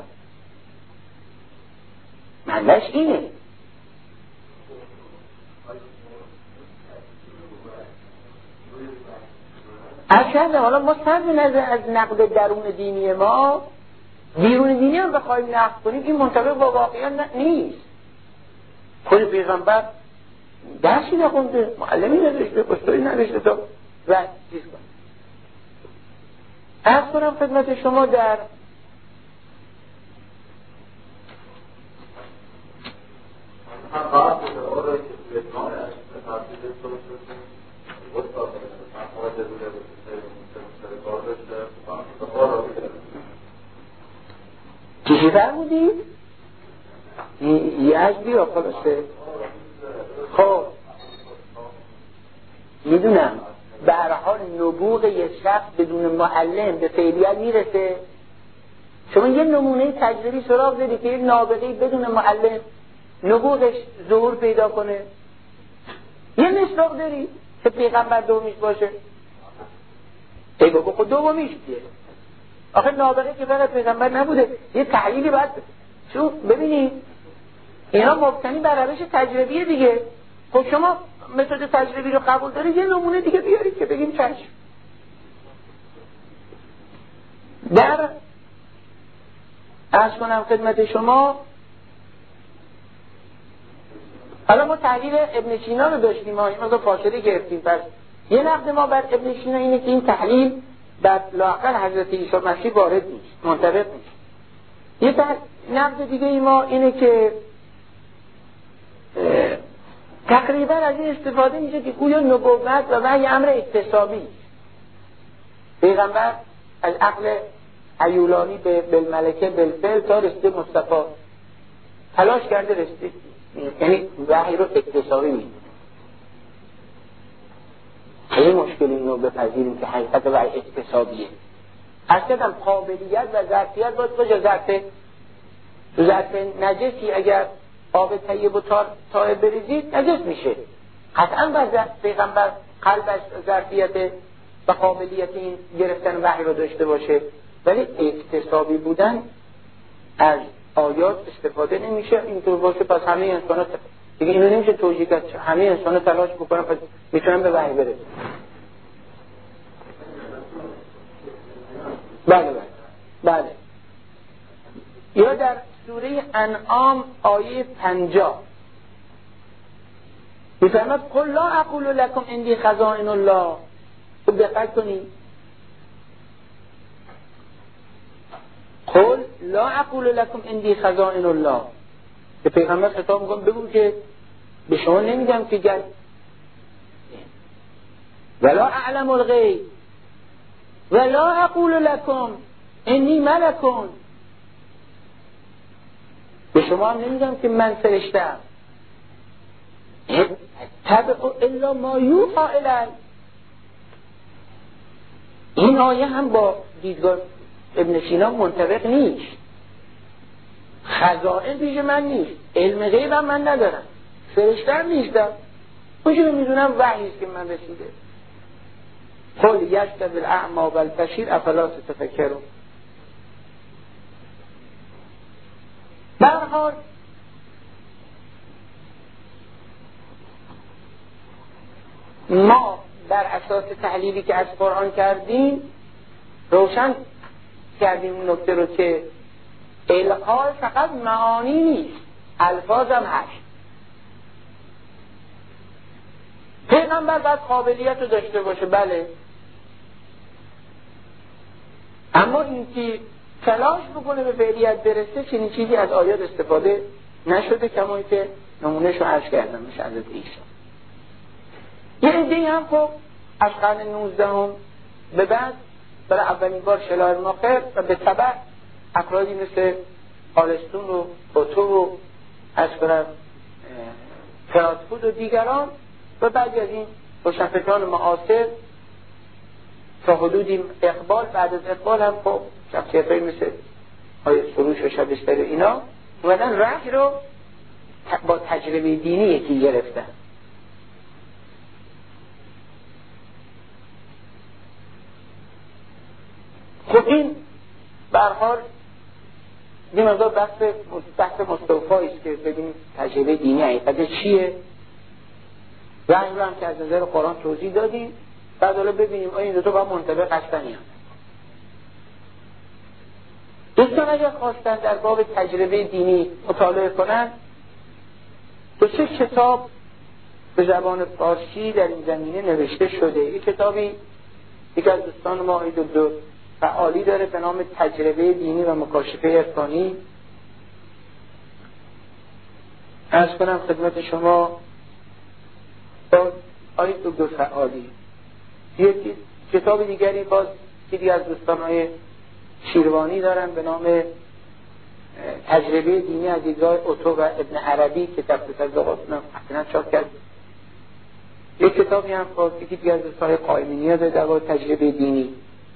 معنیش اینه. اصلا حالا ما صرف نظر از نقد درون دینی ما، بیرون دینی هم بخوایم نقد کنیم، این منطبق با واقعیت نیست. خود پیغمبر درسی نخونده، معلمی نداشته، استادی نداشته تا و چیز کنه. عرض کنم خدمت شما در چیزی فرمودید؟ یه عجبی ها خلاصه. خب میدونم به هر حال نبوغ یک شخص بدون معلم به فعلیت میرسه. شما یه نمونه تجربی سراغ دارید که یه نابغه‌ای بدون معلم نبوغش ظهور پیدا کنه؟ یه مصداق داری که پیغمبر دومیش باشه؟ ای بابا خود دومیش دیگه. آخه نابغه که فقط پیغمبر نبوده، یه تحلیلی باید چون ببینید اینا مبتنی بر روش تجربیه دیگه. خب شما متد تجربی رو قبول دارید، یه نمونه دیگه بیارید که بگیم چشم. در عرض کنم خدمت شما، حالا ما تحلیل ابن سینا رو داشتیم، ما این مقدار فاصله گرفتیم. پس یه نقد ما بر ابن سینا اینه که این تحلیل بر لااقل حضرت عیسی مسیح وارد نیست، منطبق نیست. یه نقد دیگه ما اینه که تقریبا از این استفاده میشه که گویا نبوت و وحی امر اکتسابی، پیغمبر از عقل عیولانی به بالملکه بالفعل تا رسیده مصطفی تلاش کرده رسیده. یعنی وحی رو اکتسابی میدونه. خیلی مشکلی اینو بپذیریم که حقیقت وحی اکتسابیه. اصلا قابلیت و ظرفیت باید باشه. ظرف نجسی اگر آب طیب و طاهر بریزید نجس میشه. قطعا باید پیغمبر قلبش ظرفیت و قابلیت این گرفتن وحی رو داشته باشه، ولی اکتسابی بودن از آیات استفاده نمیشه. اینطور باشه پس همه انسان‌ها دیگه اینو نمیشه توجیه کرد، همه انسان‌ها تلاش بکنن پس میتونن به وحی برسن. بله. یا در سوره انعام آیه 50 میفرماد قل لا اقول لكم عندي خزائن الله. خوب دقت کنید. قل لا اقول لكم عندي خزائن الله. که پیغمبر خطاب میکنه بگو که به شما نمیگم که ولا اعلم الغیب ولا اقول لكم انی ملک. به شما هم نمیگم که من فرشته‌ام. تبع الا ما یوحی الی. این آیه هم با دیدگاه ابن سینا منطبق نیست. خزائن پیش من نیست، علم غیب هم من ندارم، فرشته‌ام نیستم، خوشو میدونم وحی است که من رسیده. قل یستوی الاعمی والبصیر افلا تتفکرون. به هر حال ما بر اساس تحلیلی که از قرآن کردیم روشن کردیم این نکته رو که القا فقط معانی نیست، الفاظ هم هست. پیغمبر باید قابلیت رو داشته باشه، بله، اما این که تلاش بکنه به فعلیت برسه چنین چیزی از آیات استفاده نشده، کمایی که نمونهشو عرض کردم مثل حضرت عیسی. یه عده‌ای هم خب از قرن 19 به بعد برای اولین بار شلال ماخر و به تبع افرادی مثل آلستون و اوتو و فراتفود و دیگران و بعضی از این روشنفکران معاصر تا حدودی اقبال، بعد از اقبال هم خب شخصیت‌هایی مثل آیه سروش و شبستری اینا اومدن وحی رو با تجربه دینی یکی گرفتن. خب این به هر حال یه مقدار بحث مستوفایی است که ببینیم تجربه دینی حقیقت چیه. وحی رو هم که از نظر قرآن توضیح دادیم، بعد حالا ببینیم آیا این دو تا با منطبق هستن یا نه. دوستان اگر خواستن در باب تجربه دینی مطالعه کنن، دو سه کتاب به زبان فارسی در این زمینه نوشته شده. یک کتابی یکی از دوستان ما دکتر فعالی داره به نام تجربه دینی و مکاشفه عرفانی. عرض کنم خدمت شما با دکتر فعالی. یک کتاب دیگری باز یکی از دوستان‌های شیروانی دارن به نام تجربه دینی از دیدگاه اوتو و ابن عربی که تفسیر لغاتون اصلا چاپ کرد. یک کتابی هم باز یکی دیگه از دوستان قائمینی داره در باب تجربه دینی.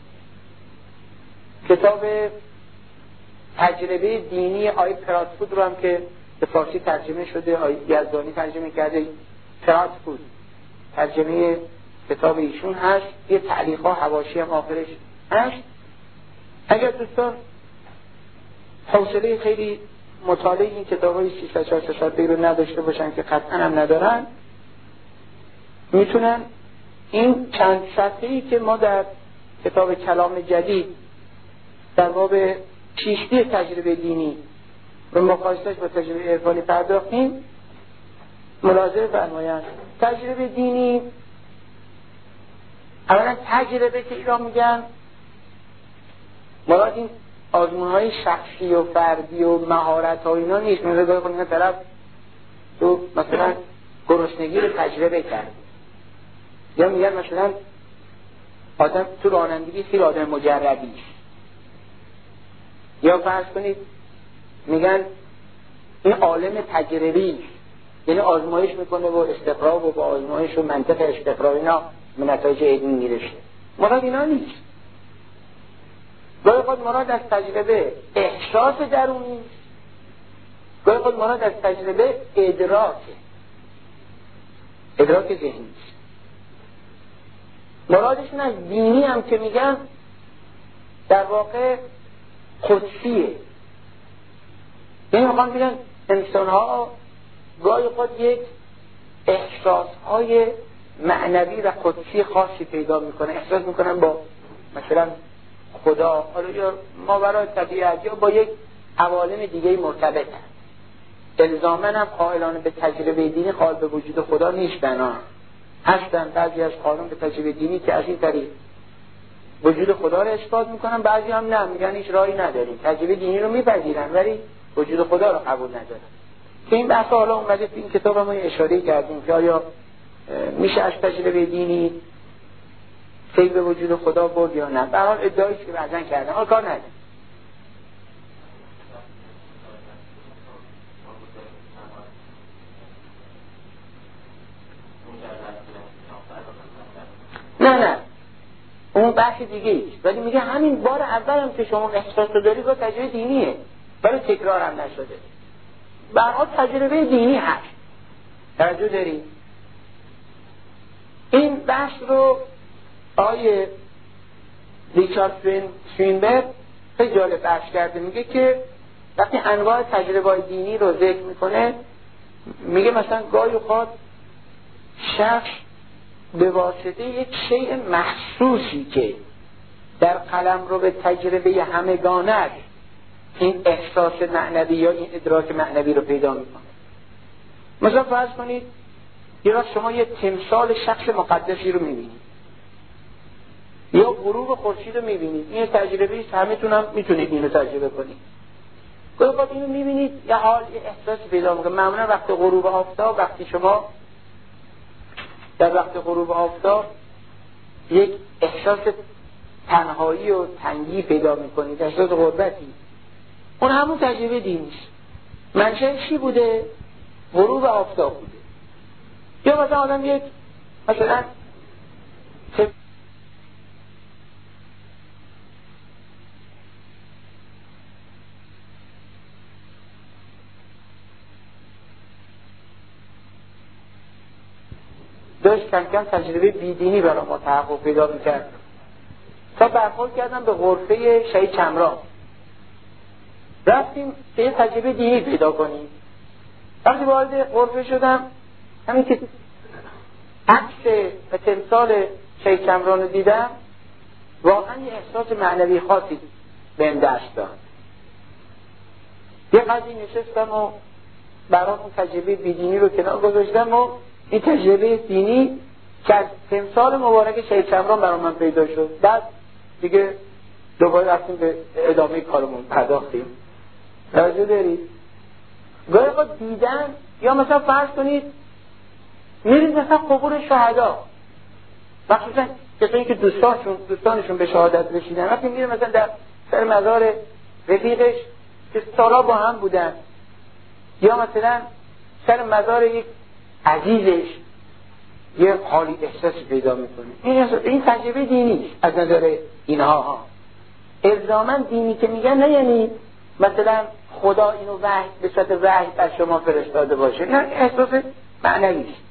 کتاب تجربه دینی آقای پراتفود رو هم که به فارسی ترجمه شده، آقای یزدانی ترجمه کرده. پراتفود ترجمه کتاب ایشون هست، یه تعلیق‌ها حواشی هم آخرش هست. اگر دوستان حوصله خیلی مطالعه این کتاب‌های 300 صفحه‌ای رو نداشته باشن که قطعاً هم ندارن، میتونن این چند صفحه‌ای که ما در کتاب کلام جدید در باب چیستی تجربه دینی و مقایسه‌اش با تجربه عرفانی پرداختیم ملاحظه فرمایند. تجربه دینی اولا تجربه که ایران میگن مراد این آزمون‌های شخصی و فردی و مهارت‌ها اینا نیست. مثلا کنید طرف تو مثلا گرسنگی رو تجربه کرد، یا میگن مثلا آدم تو رانندگی خیلی آدم مجربی، یا فرض کنید میگن این عالم تجربی، یعنی آزمایش میکنه و استقرار و با آزمایش و منطق استقرار اینا به نتایج علمی میرسه. مراد اینا نیست. گاهی خود مراد از تجربه احساس درونی، گاهی خود مراد از تجربه ادراک ذهنی. مرادشون از دینی هم که میگن در واقع قدسیه. یعنی میخوان بگن انسان‌ها گاهی خود یک احساس‌های معنوی و قدسی خاصی پیدا میکنن، احساس میکنن با مثلا خدا، حالا یا ماورای طبیعت یا با یک عوالم دیگه مرتبطن. الزاماً هم قائلانه به تجربه دینی قائل به وجود خدا نیستن. هستن بعضی از قائلان به تجربه دینی که از این طریق وجود خدا رو اثبات میکنن، بعضی هم نه، میگن هیچ راهی نداریم، تجربه دینی رو میپذیرن ولی وجود خدا رو قبول ندارن. که این بحث حالا اومده تو این کتاب ما اشاره کردیم که آیا میشه از تجربه دینی پی به وجود خدا برد یا نه. به هر حال ادعایی که بعضن کردن حال کار نداره. نه اون بحث دیگه ایست، ولی میگه همین بار اول هم که شما احساس رو داری با تجربه دینیه ولی تکرار هم نشده. به هر حال تجربه دینی هست. توجه داری؟ این بحث رو آقای ریچارد سوینبرگ خیلی جالب بحث کرده. میگه که وقتی انواع تجربه دینی رو ذکر میکنه، میگه مثلا گاهی اوقات شخص به واسطه یک شیء محسوسی که در قلم رو به تجربه همگانه است این احساس معنوی یا این ادراک معنوی رو پیدا میکنه. مثلا فرض کنید یه وقت شما یه تمثال شخص مقدسی رو میبینید یا غروب خورشید رو میبینید، این تجربه است، همتون هم میتونید اینو تجربه کنید. گاهی وقت اینو میبینید یه حال یه احساسی پیدا میکنه. معمولا وقت غروب آفتاب، وقتی شما در وقت غروب آفتاب یک احساس تنهایی و تنگی پیدا میکنید، احساس غربتی، اون همون تجربه دینی است. منشأ چی بوده؟ غروب آفتاب بوده. یا مثلا آدم یک مثلا داشت کم کم تجربه بیدینی برای ما تحقق پیدا میکرد تا برخورد کردم به غرفه شهید چمران. رفتیم که یه تجربه دینی پیدا کنیم. وقتی وارد غرفه شدم، همین که عکس و تمثال شهید چمران رو دیدم، واقعا یه احساس معنوی خاصی بهم دست داد. یه قضیه نشستم و برای اون تجربه بیدینی رو کنار گذاشتم و این تجربه دینی که از تمثال مبارک شهید چمران برای من پیدا شد. بعد دیگه دوباره رفتیم به ادامه کارمون پرداختیم. توجه دارید؟ گاهی وقت دیدن، یا مثلا فرض کنید میرید مثلا قبور شهدا، مخصوصا کسایی که دوستانشون به شهادت رسیدن، وقتی میره مثلا در سر مزار رفیقش که سالا با هم بودن، یا مثلا سر مزار یک عزیزش، یه حالی احساسی پیدا میکنه. این تجربه دینی از نظر اینها ها. الزاماً دینی که میگن نه یعنی مثلا خدا اینو وحی به صورت وحی از شما فرستاده باشه، نه، احساس معنوی است.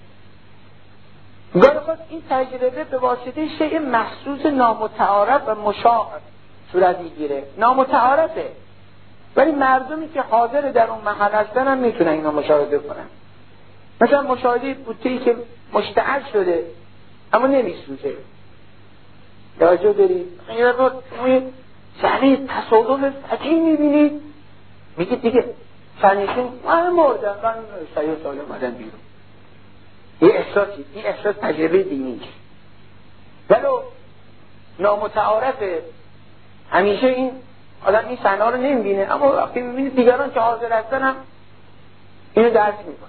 گاهی وقت این تجربه به واسطه شیء محسوس نامتعارف و مشاع صورت میگیره. نامتعارفه ولی مردمی که حاضر در اون محل هستن هم میتونن اینو مشاهده کنن. مثلا مشاهده بوته‌ای که مشتعل شده اما نمیسوزه. توجه دارید؟ یه وقت صحنه تصادف عجیب میبینید، میگید دیگه سنشون مردن، من 30 سال اومدن بیرون. این احساس تجربه دینی است. ولو نامتعارفه، همیشه این آدم این صحنه رو نمیبینه، اما وقتی میبینید دیگران که حاضر هستن هم اینو درک میکنه.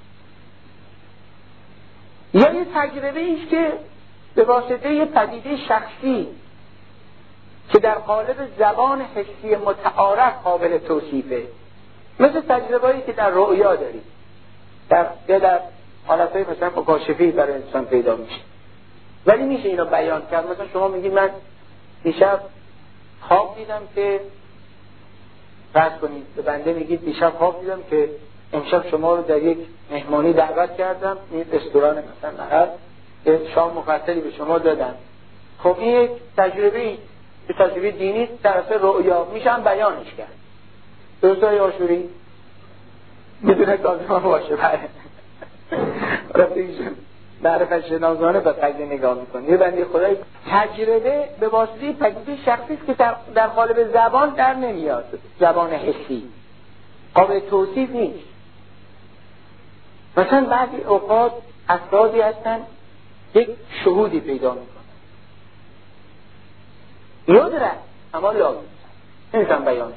یا یه تجربه ایست که به واسطه یه پدیده شخصی که در قالب زبان حسی متعارف قابل توصیفه، مثل تجربه‌ای که در رؤیا دارید. در حالتهای مثلا مکاشفی برای انسان پیدا میشه، ولی میشه اینو بیان کرد. مثلا شما میگی من دیشب خواب دیدم که، فرض کنید به بنده میگید دیشب خواب دیدم که امشب شما رو در یک مهمانی دعوت کردم، این رستوران مثلا نهر، یه شام مفصلی به شما دادم. خب این یک تجربه دینی در اصل رؤیا میشن بیانش کرد. درسته یا آشوری؟ میدونه لازم باشه بله. رفتیشون معرفت شناسانه به قضیه نگاه میکنه. یه بنده خدای تجربه به واسطه تجربه شخصی است که در قالب زبان در نمیاد، زبان حسی قابل توصیف نیست. مثلا بعضی اوقات افرادی هستن یک شهودی پیدا میکنن، یادره اما لازم نمیتونم بیانش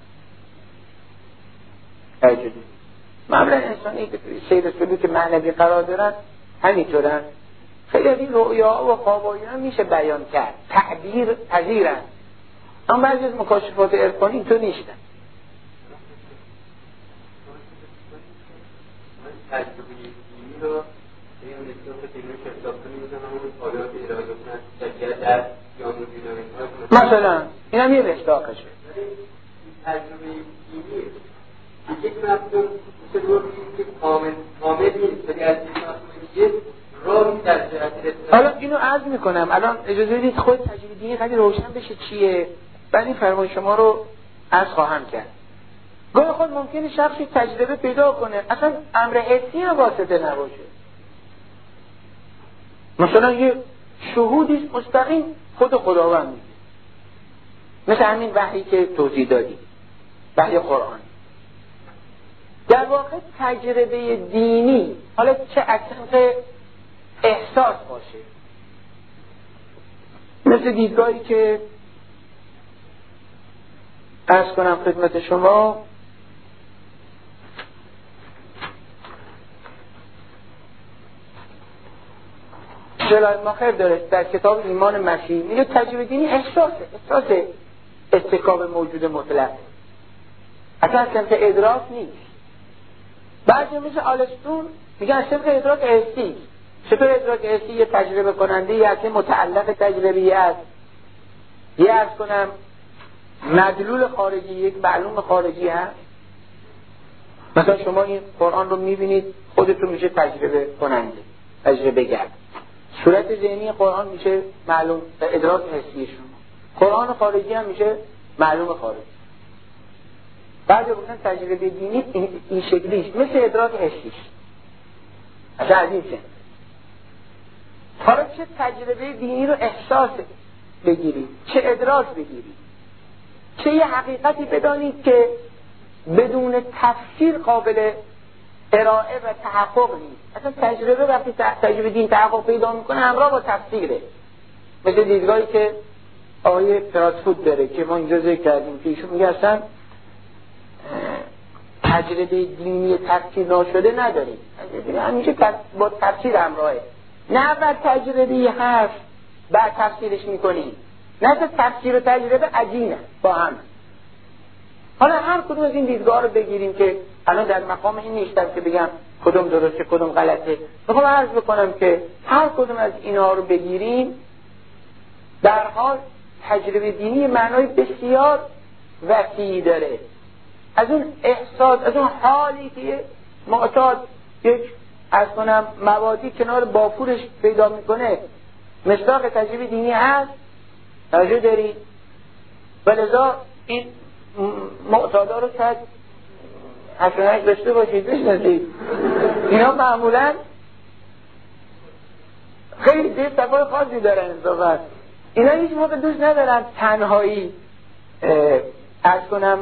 کنم. معمولا انسانی که سیر سلوک معنوی قرار دارن همینطورن. خیلی از این رؤیا و خوابایی هم میشه بیان کرد، تعبیر پذیرن، اما بعضی از مکاشفات عرفانی اینطور نیستن. مثلا این هم یه مصداقشه. تجربه دینی یک مفهوم که کامل نیست، ولی از این مفهوم راهی در جهت حالا اینو عرض میکنم، الان اجازه بدید خود تجربه دینی خیلی روشن بشه چیه، بعد این فرمان شما رو عرض خواهم کرد. گاهی خود ممکنه شخصی تجربه پیدا کنه اصلا امر حسی هم واسطه نباشه، مثلا یه شهودی مستقیم خود خداوند میگه، مثل همین وحی که توضیح دادی، وحی قرآن. در واقع تجربه دینی حالا چه اصلا احساس باشه، مثل دیدگاهی که عرض کنم خدمت شما جلال ماخر داره در کتاب ایمان مسیح، میگه تجربه دینی احساس استکاب موجود مطلق، اصلا سمت ادراک نیست. بعضی مثل آلستون میگن سمت ادراک حسی. چطور ادراک حسی یه تجربه کننده یه که متعلق تجربی است، یه عرض کنم مدلول خارجی، یک معلوم خارجی هست. مثلا شما این قرآن رو میبینید خودتون میشه تجربه کننده، تجربه گر، صورت ذهنی قرآن میشه معلوم ادراک حسی شما، قرآن خارجی هم میشه معلوم خارجی. بعضی گفتن تجربه دینی این شکلیش مثل ادراک حسیش، اصلا از این سن. حالا چه تجربه دینی رو احساس بگیرید، چه ادراک بگیرید، چه یه حقیقتی بدانید که بدون تفسیر قابل ارائه و تحقق نیست. اصلا تجربه وقتی تجربه دین تحقق پیدا میکنه همراه با تفسیره، مثل دیدگاهی که آقای پراتفود داره که ما اینجا ذکر کردیم که ایشون میگه اصلا تجربه دینی تفسیر ناشده نداریم، همیشه با تفسیر همراهه. نه اول تجربه هست بعد تفسیرش میکنیم، نه تفسیر و تجربه عجینه با هم. حالا هر کدوم از این دیدگاه رو بگیریم که الان در مقام این نیستم که بگم کدوم درسته کدوم غلطه، میخوام عرض بکنم که هر کدوم از اینها رو بگیریم در حال تجربه دینی معنای بسیار وسیعی داره. از اون احساس، از اون حالی که معتاد یک از کنم موادی کنار باپورش پیدا میکنه مصداق تجربه دینی هست، توجه دارید؟ ولذا این معتادا رو شاید حسنش داشته باشید بشناسید، اینا معمولا خیلی دید صفای خاصی دارن انصافت. اینا هیچ موقع دوست ندارن تنهایی از کنم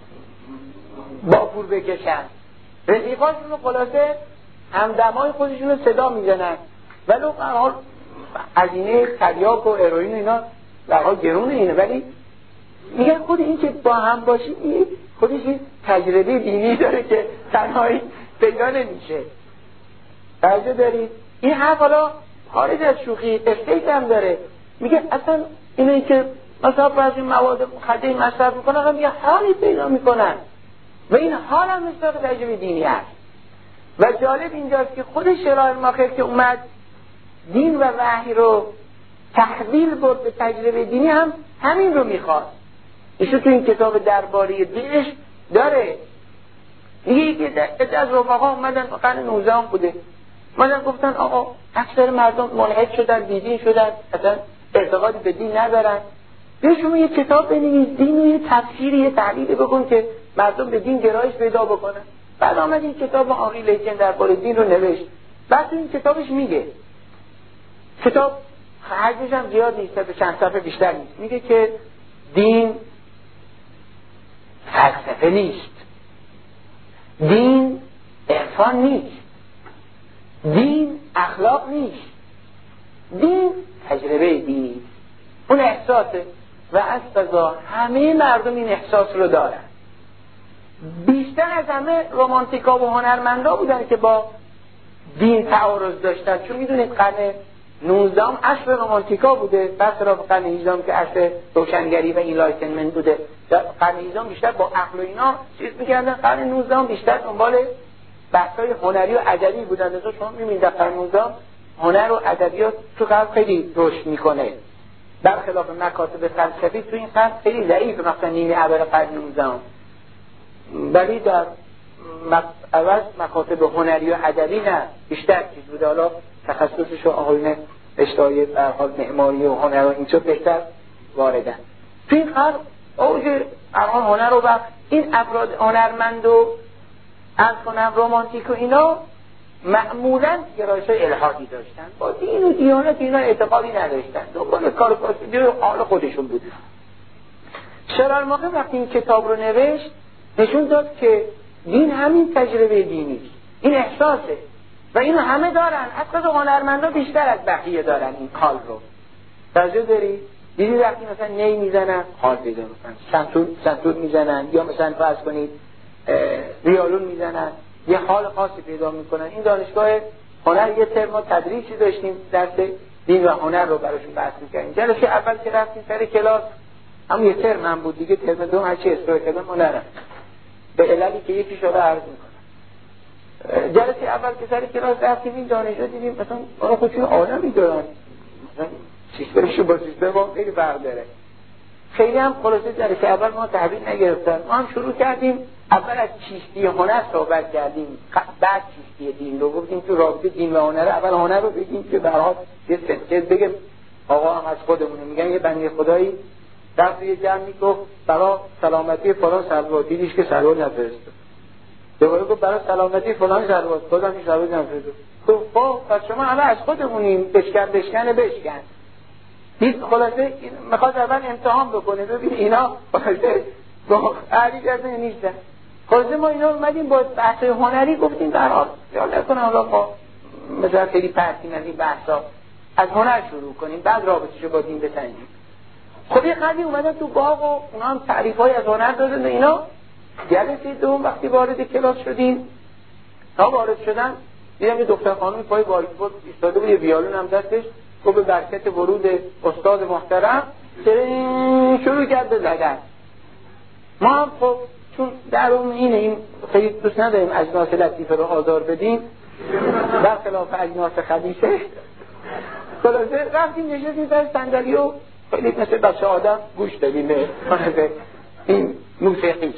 باپور بکشن، رفیقاشون رو خلاصه همدمای خودشون رو صدا میزنن، ولی در حال هزینه تریاک و اروئین و اینا در حال گرونه اینه، ولی میگن خود این که با هم باشی خودش این تجربه دینی داره که تنهایی پیدا نمیشه. توجه دارید؟ این حرف حالا خارج از شوخی استیت هم داره، میگه اصلا اینه که مثلا بعضی مواد مخدر مصرف میکنن میگه حالی پیدا میکنن و این حال هم مصداق تجربه دینی هست. و جالب اینجاست که خود شرارماخر که اومد دین و وحی رو تحویل برد به تجربه دینی هم همین رو میخواد. ایشون تو این کتاب درباره دینش داره میگه که از رفقا اومدن قرن 19 بوده، اومدن گفتن آقا اکثر مردم ملحد شدن، بیدین شدن، اصلا اعتقادی به دین ندارن، بیا شما یه کتاب بنویس دین و یه تفسیری یه تحلیلی بکن که مردم به دین گرایش پیدا بکنن. بعد آمد این کتاب آقای لیکن درباره دین رو نوشت. بعد تو این کتابش میگه، کتاب حجمش هم زیاد نیست، به چند صفحه بیشتر نیست، میگه که دین فلسفه نیست، دین عرفان نیست، دین اخلاق نیست، دین تجربه دینی، اون احساسه و از قضا همه مردم این احساس رو دارن. بیشتر از همه رمانتیکا و هنرمندا بودن که با دین تعارض داشتن، چون میدونید قرن 19 عصر رمانتیکا بوده، برخلاف قرن 18 که عصر روشنگری و اینلایتنمنت بوده. در قرن 18 بیشتر با عقل و اینا چیز می‌کردن، قرن 19 بیشتر دنبال بحث‌های هنری و ادبی بودن. مثلا شما می‌بینید در قرن 19 هنر و ادبیات تو غرب خیلی رشد می‌کنه، برخلاف مکاتب فلسفی تو این قرن خیلی ضعیف، مثلا نیمه اول قرن 19. ولی در اول مکاتب هنری و ادبی نه بیشتر چیز بوده. حالا تخصصش رو آقایون اشتهای برحال معماری و هنر و اینجا بهتر واردن. تو این قرن اوج ارحال هنر رو و این افراد هنرمند و از کنم رومانتیک و اینا معمولا گرایش‌های الحادی داشتن، با دین و دیانت اینا اعتقادی نداشتن، دنبال کار کاسبی و حال خودشون بودن. شرارماخر وقتی این کتاب رو نوشت نشون داد که دین همین تجربه دینی، این احساسه و اینو همه دارن، حتی هنرمندا بیشتر از بقیه دارن این حال رو. توجه داری؟ دیدی وقتی مثلا نی میزنن حال پیدا میکنن، سنتور میزنن یا مثلا فرض کنید ویولون میزنن، یه حال خاصی پیدا میکنن. این دانشگاه هنر یه ترم تدریسی داشتیم، درس دین و هنر رو براشون بحث می‌کردیم. جلسه اول که رفتیم سر کلاس هم یه ترم هم بود دیگه، ترم دوم هر چی اصلاح کردم ما نرفتیم به عللی که یکی شده عرض میکنم. جلسه اول که سر کلاس رفتیم این دانشجو دیدیم مثلا آقا خودشون عالمی دارن، مثلا سیستمشو با سیستم ما خیلی فرق داره. خیلی هم خلاصه جلسه اول ما تحویل نگرفتن، ما هم شروع کردیم اول از چیستی هنر صحبت کردیم، بعد چیستی دین رو گفتیم. تو رابطه دین و هنر اول هنر رو بگیم که به هر حال یه سنتز بگم. آقا هم از خودمونه میگن یه بنده خدایی در توی جمع میگفت برای سلامتی فلان سلوات، دیدیش که سلوات نفرسته، دوباره گفت برای سلامتی فلان سلوات، خودم این سلوات نفرسته. گفت پس شما همه از خودمونیم، بشکن دید. خلاصه میخواد اول امتحان بکنه ببین اینا خلاصه اهلی جزه نیستن. خلاصه ما اینا اومدیم با بحث هنری گفتیم در حال یاد نکنم حالا ما مثلا خیلی پرتیم از این بحثا، از هنر شروع کنیم بعد رابطه‌شو با دین بسنجیم. خب یه قدری اومدن تو باغ و اونا هم تعریف‌های از هنر دادن و اینا. جلسه دوم وقتی وارد کلاس شدیم، تا وارد شدن دیدم یه دختر خانم پای والیبال ایستاده بود، یه ویولون هم دستش، گفت به برکت ورود استاد محترم شروع کرد به زدن. ما هم خب چون در اون این خیلی دوست نداریم اجناس لطیفه رو آزار بدیم برخلاف اجناس خبیثه، خلاصه رفتیم نشستیم سر صندلی و خیلی مثل بچه آدم گوش دادیم به این موسیقی.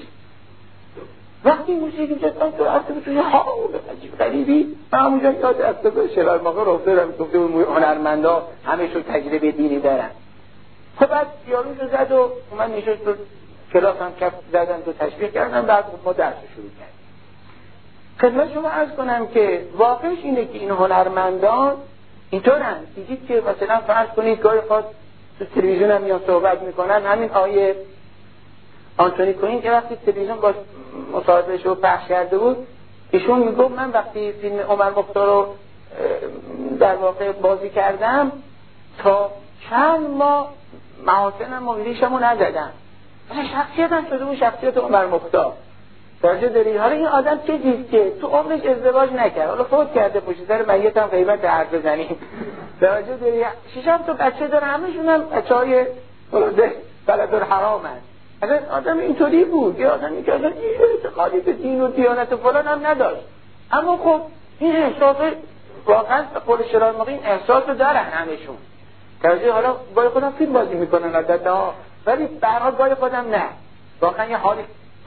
وقتی موسیقی جدن تو رفته بود توی حال عجیب غریبی، من همونجا یاد افتاد شرارماخر رو افتادم گفته بود هنرمندا همه‌شون تجربه دینی دارن. خب بعد یارونشو زد و من نشست تو کلاس هم کف زدن تو تشویق کردن. بعد ما درس شروع کردیم. خدمت شما عرض کنم که واقعش اینه که این هنرمندان اینطورن. دیدید که مثلا فرض کنید گاهی خاص تو تلویزیون هم میان صحبت میکنن، همین آیه آنتونی کوین که وقتی تلویزیون با مصاحبهش رو پخش کرده بود ایشون میگفت من وقتی فیلم عمر مختار رو در واقع بازی کردم تا چند ماه محاسنم و ریشم رو ندادم، شخصیتم شده بود شخصیت عمر مختار. توجه داری؟ حالا این آدم چه چیز که تو عمرش ازدواج نکرد، حالا فوت کرده، پشت سر میت هم غیبت حرف بزنیم. توجه داری؟ 6 تا بچه داره، همشون هم بچهای بلد الحرام هست. اصلا آدم اینطوری بود، یه آدمی که اصلا اعتقادی به دین و دیانت و فلان هم نداشت. اما خب این احساس واقعا قول شرای موقع این احساس رو دارن همشون. توجه، حالا گاهی خودم فیلم بازی میکنن البته ها، ولی به هر حال گاهی خودم نه، واقعا یه حالی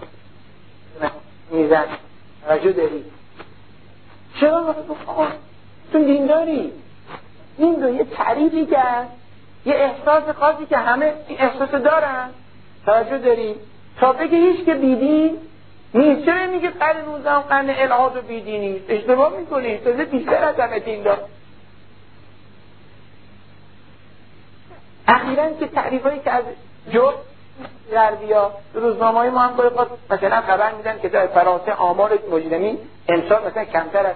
میزن. توجه داری؟ چرا واقعا آقا تو دینداری؟ این دو یه تعریفی کرد، یه احساس خاصی که همه این احساس دارن. توجه داری؟ تا بگه هیچ که بیدین نیست. چرا میگه قرن 19 قرن الحاد و بیدین نیست؟ اشتباه میکنی، تازه بیشتر از همه دین دار. اخیراً که تعریفایی که از جرم غربی‌ها روزنامه‌های ما هم مثلا خبر میدن که در فرانسه آمار مجرمین امسال مثلا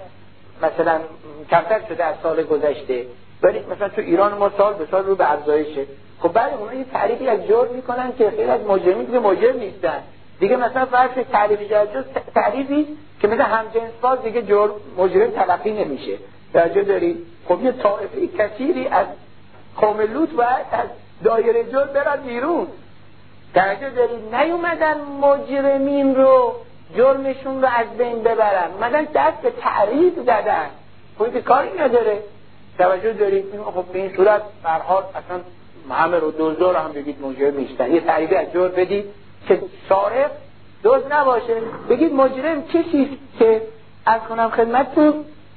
کمتر شده از سال گذشته، ولی مثلا تو ایران ما سال به سال رو به افزایشه. خب بعد اونها یه تعریفی از جرم میکنن که خیلی از مجرمین دیگه مجرم نیستن دیگه. مثلا فرض تعریفی از جرم تعریفی که مثلا همجنس‌باز دیگه جرم مجرم تلقی نمیشه. توجه داری؟ خب یه طایفه کثیری از قوم لوط باید از دایره جرم برن بیرون. توجه داری؟ نیومدن مجرمین رو جرمشون رو از بین ببرن، اومدن دست به تعریف زدن. خب که کاری نداره. توجه دارید؟ خب به این صورت برحال اصلا همه رو دزدار هم بگید مجرم نیستن. یه تعریفی از جرم بدید که سارق دزد نباشه، بگید مجرم کسیست که از کنم خدمتتون،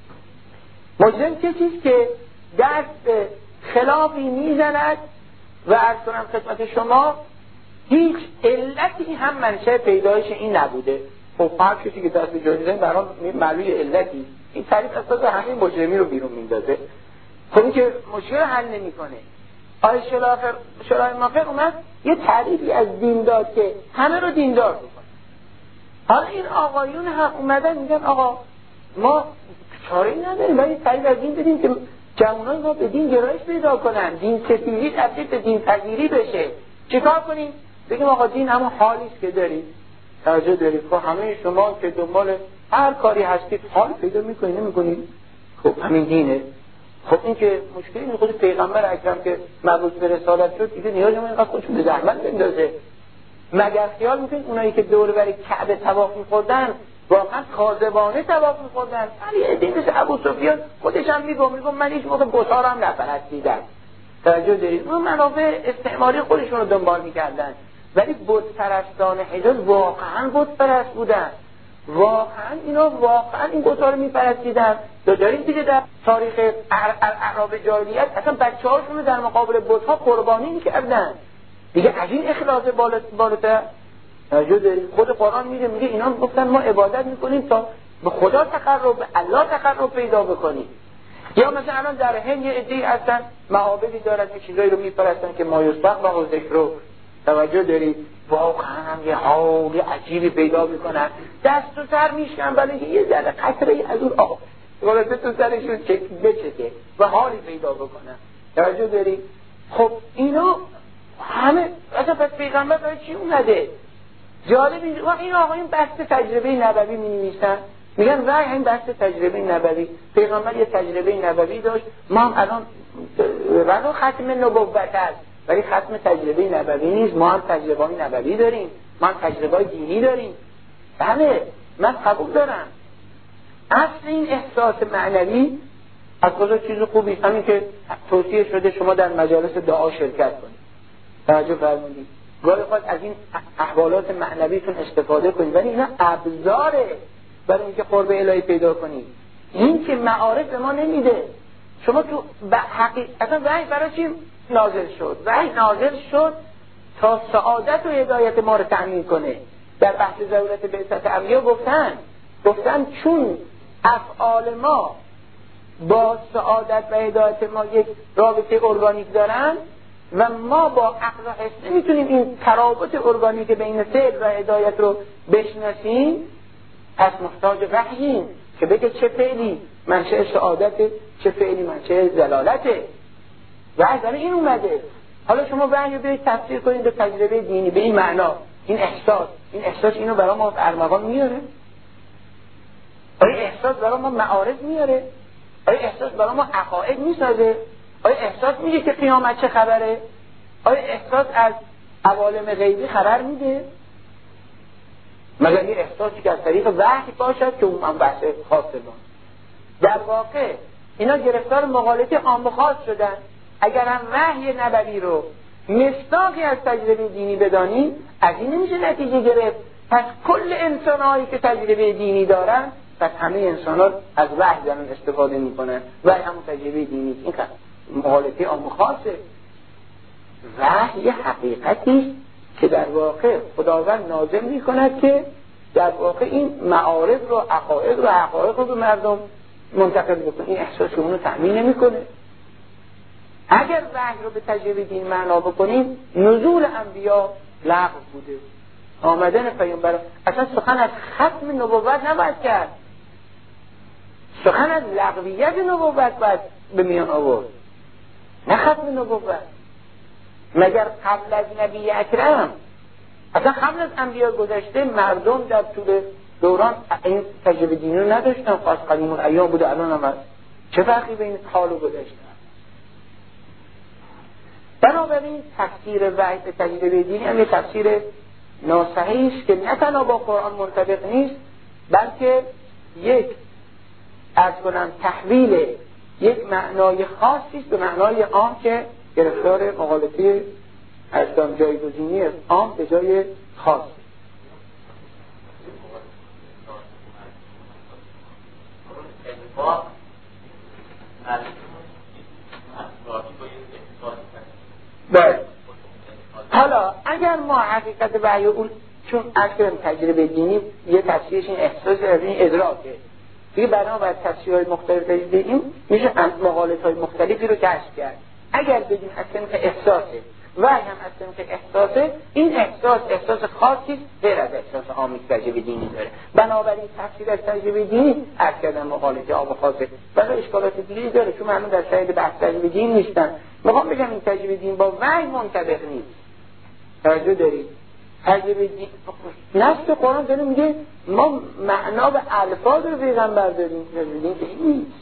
مجرم کسیست که دست به خلافی میزند و از کنم خدمت شما هیچ علتی هم منشأ پیدایش این نبوده. خب هر کسی که دست به جرم میزنه برام معلومه علتی. این تعریف اساس همین مجرمی رو بیرون میندازه. خب این که مشکل حل نمیکنه. آیه شرای ماخر اومد یه تعریفی از دین داد که همه رو دیندار بکنه. حالا این آقایون هم اومدن میگن آقا ما چاره‌ای نداریم، ولی تعریف از دین بدیم که جوانای ما به دین گرایش پیدا کنن، دین ستیزی تبدیل به دین پذیری بشه. چیکار کنیم؟ بگیم آقا دین همون حالیست که دارید. توجه دارید؟ خب همه شما که دنبال هر کاری هستید حال پیدا میکنید نمیکنید؟ خب همین دینه. خب این که مشکلی نیست. خود پیغمبر اکرم که مبعوث به رسالت شد دیگه نیاز ما اینقدر خودشون به زحمت بندازه. مگر خیال میکنید اونایی که دور بر کعبه طواف می‌خوردن واقعا کاذبانه طواف می‌خوردن؟ ولی عده مثل ابو سفیان خودش هم میگه من هیچ موقع بت‌ها هم نپرستیدم. توجه دارید؟ اون منافع استعماری خودشون رو دنبال می‌کردن، ولی بت پرستان حجاز واقعا بت پرست بودن. واقعا اینا واقعا این بت‌ها رو می‌پرستیدن. داریم دیگه در تاریخ اعراب جاهلیت اصلا بچه‌هاشون رو در مقابل بت‌ها قربانی می‌کردن. دیگه از این اخلاص بالاتر خود قرآن میگه اینا گفتن ما عبادت میکنیم تا به خدا تقرب، به الله تقرب پیدا بکنیم. یا مثلا الان در هند یه عده‌ای هستن معابدی دارن که چیزایی رو میپرستن که مایوسبق و ذکر رو. توجه دارید؟ واقعا یه حال عجیبی پیدا میکنن، دست و سر میشکن ولی یه ذره قطره از اون آب وارد تو سرشون بچکه و حالی پیدا بکنن. توجه دارید؟ خب اینا همه اصلا پس پیغمبر برای چی اومده؟ جالب این آقایون بحث تجربه نبوی می‌نویسن، میگن وای این بحث تجربه نبوی، پیغمبر یه تجربه نبوی داشت، ما هم الان ولو ختم نبوت هست ولی ختم تجربه نبوی نیست، ما هم تجربه نبوی داریم، ما هم تجربه دینی داریم. بله من قبول دارم. اصل این احساس معنوی از کجا چیز خوبی همین که توصیه شده شما در مجالس دعا شرکت کنید. توجه فرمودید؟ گاهی خود از این احوالات معنویتون استفاده کنید، ولی اینا ابزاره برای اینکه قرب الهی پیدا کنید. این که معارف به ما نمیده. شما تو اصلا وحی برای چی نازل شد؟ وحی نازل شد تا سعادت و هدایت ما رو تأمین کنه. در بحث ضرورت بعثت انبیا گفتن چون افعال ما با سعادت و هدایت ما یک رابطه ارگانیک دارن و ما با عقل و حس نمیتونیم این ترابط ارگانیک بین فعل و هدایت رو بشناسیم، پس محتاج وحییم که بگه چه فعلی منشأ سعادته، چه فعلی منشأ ضلالته. وحی برای این اومده. حالا شما وحی رو برید تفسیر کنید به تجربه دینی، به این معنا، این احساس اینو برای ما ارمغان میاره؟ آیا احساس برای ما معارف میاره؟ آیا احساس برای ما عقاید میسازه؟ آیا احساس میگه که قیامت چه خبره؟ آیا احساس از عوالم غیبی خبر میده؟ مگر یه احساسی که از طریق وحی باشد که اون بحث خاص ما. در واقع اینا گرفتار مقالطه عام و خاص شدن. اگر هم وحی نبوی رو مصداقی از تجربه دینی بدانیم، از این نمیشه نتیجه گرفت پس کل انسان‌هایی که تجربه دینی دارن پس همه انسان‌ها از وحی دارن استفاده میکنن. وحی همون تجربه دینی. این مقالطه عام و خاصه. وحی حقیقتی که در واقع خداوند نازل میکند که در واقع این معارف رو، عقاید و حقایق رو به مردم منتقل بکنه. این احساس اون رو تأمین نمیکنه. اگر وحی رو به تجربه دین معنا بکنیم، نزول انبیا لغو بوده، آمدن پیامبر اصلا سخن از ختم نبوت نباید کرد، سخن از لغویت نبوت باید به میان آورد، نه ختم نبوت. مگر قبل از نبی اکرم، اصلا قبل از انبیا گذشته، مردم در طول دوران این تجربه دینی رو نداشتن. خاص قدیم الایام بوده، الان هم هست. چه فرقی بین حال و گذشته؟ بنابراین تفسیر وحی به تجربه دینی هم یه تفسیر ناصحیح است که نه تنها با قرآن منطبق نیست، بلکه یک تحویل یک معنای خاصی است به معنای عام که گرفتار مقالطه ارزان جایگزینی عام به جای خاص. باید. حالا اگر ما حقیقت وحی اون، چون اصلا تجربه دینی یه تفسیرش این احساس از این ادراکه دیگه، بنابراین تفسیرهای مختلف دیدیم میشه مقالطهای مختلفی رو کشف کرد. اگر بگیم اصلا که احساسه وحی هم اصلا که احساسه، این احساس خاصی غیر از احساس عامی تجربه دینی داره. بنابراین تفسیر از تجربه دینی عرض کردن مقالطه عام و خاصه، ولی اشکالات دیگری داره چون معلوم در شاید بحث تجربه دین نیستن. میخوام بگم این تجربه دین با وحی منطبق نیست. توجه دارید؟ تجربه دین نص قرآن داره میگه ما معنا به الفاظ رو پیغمبر داریم، تجربه دین که این نیست.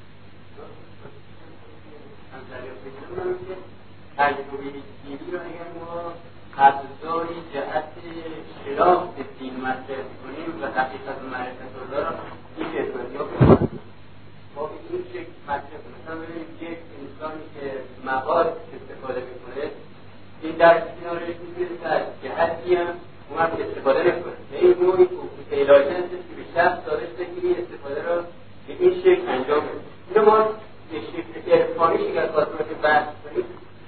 تجربه دینی رو اگر ما ابزاری جهت شناخت دین مطرح کنیم و حقیقت و معرفت الله را این ارتباطی‌ها کنیم، ما به این شکل مطرح کنیم. مثلا ببینید یک انسانی که مواد استفاده میکنه، این در کنارش میگیره که از جهتی هم اون هم استفاده نکنه. این نوعی حقوق الهی هستش که به شخص داره که این استفاده را به این شکل انجام بده. اینو ما به شکل عرفانی اگر خواستیم که بحث کنیم،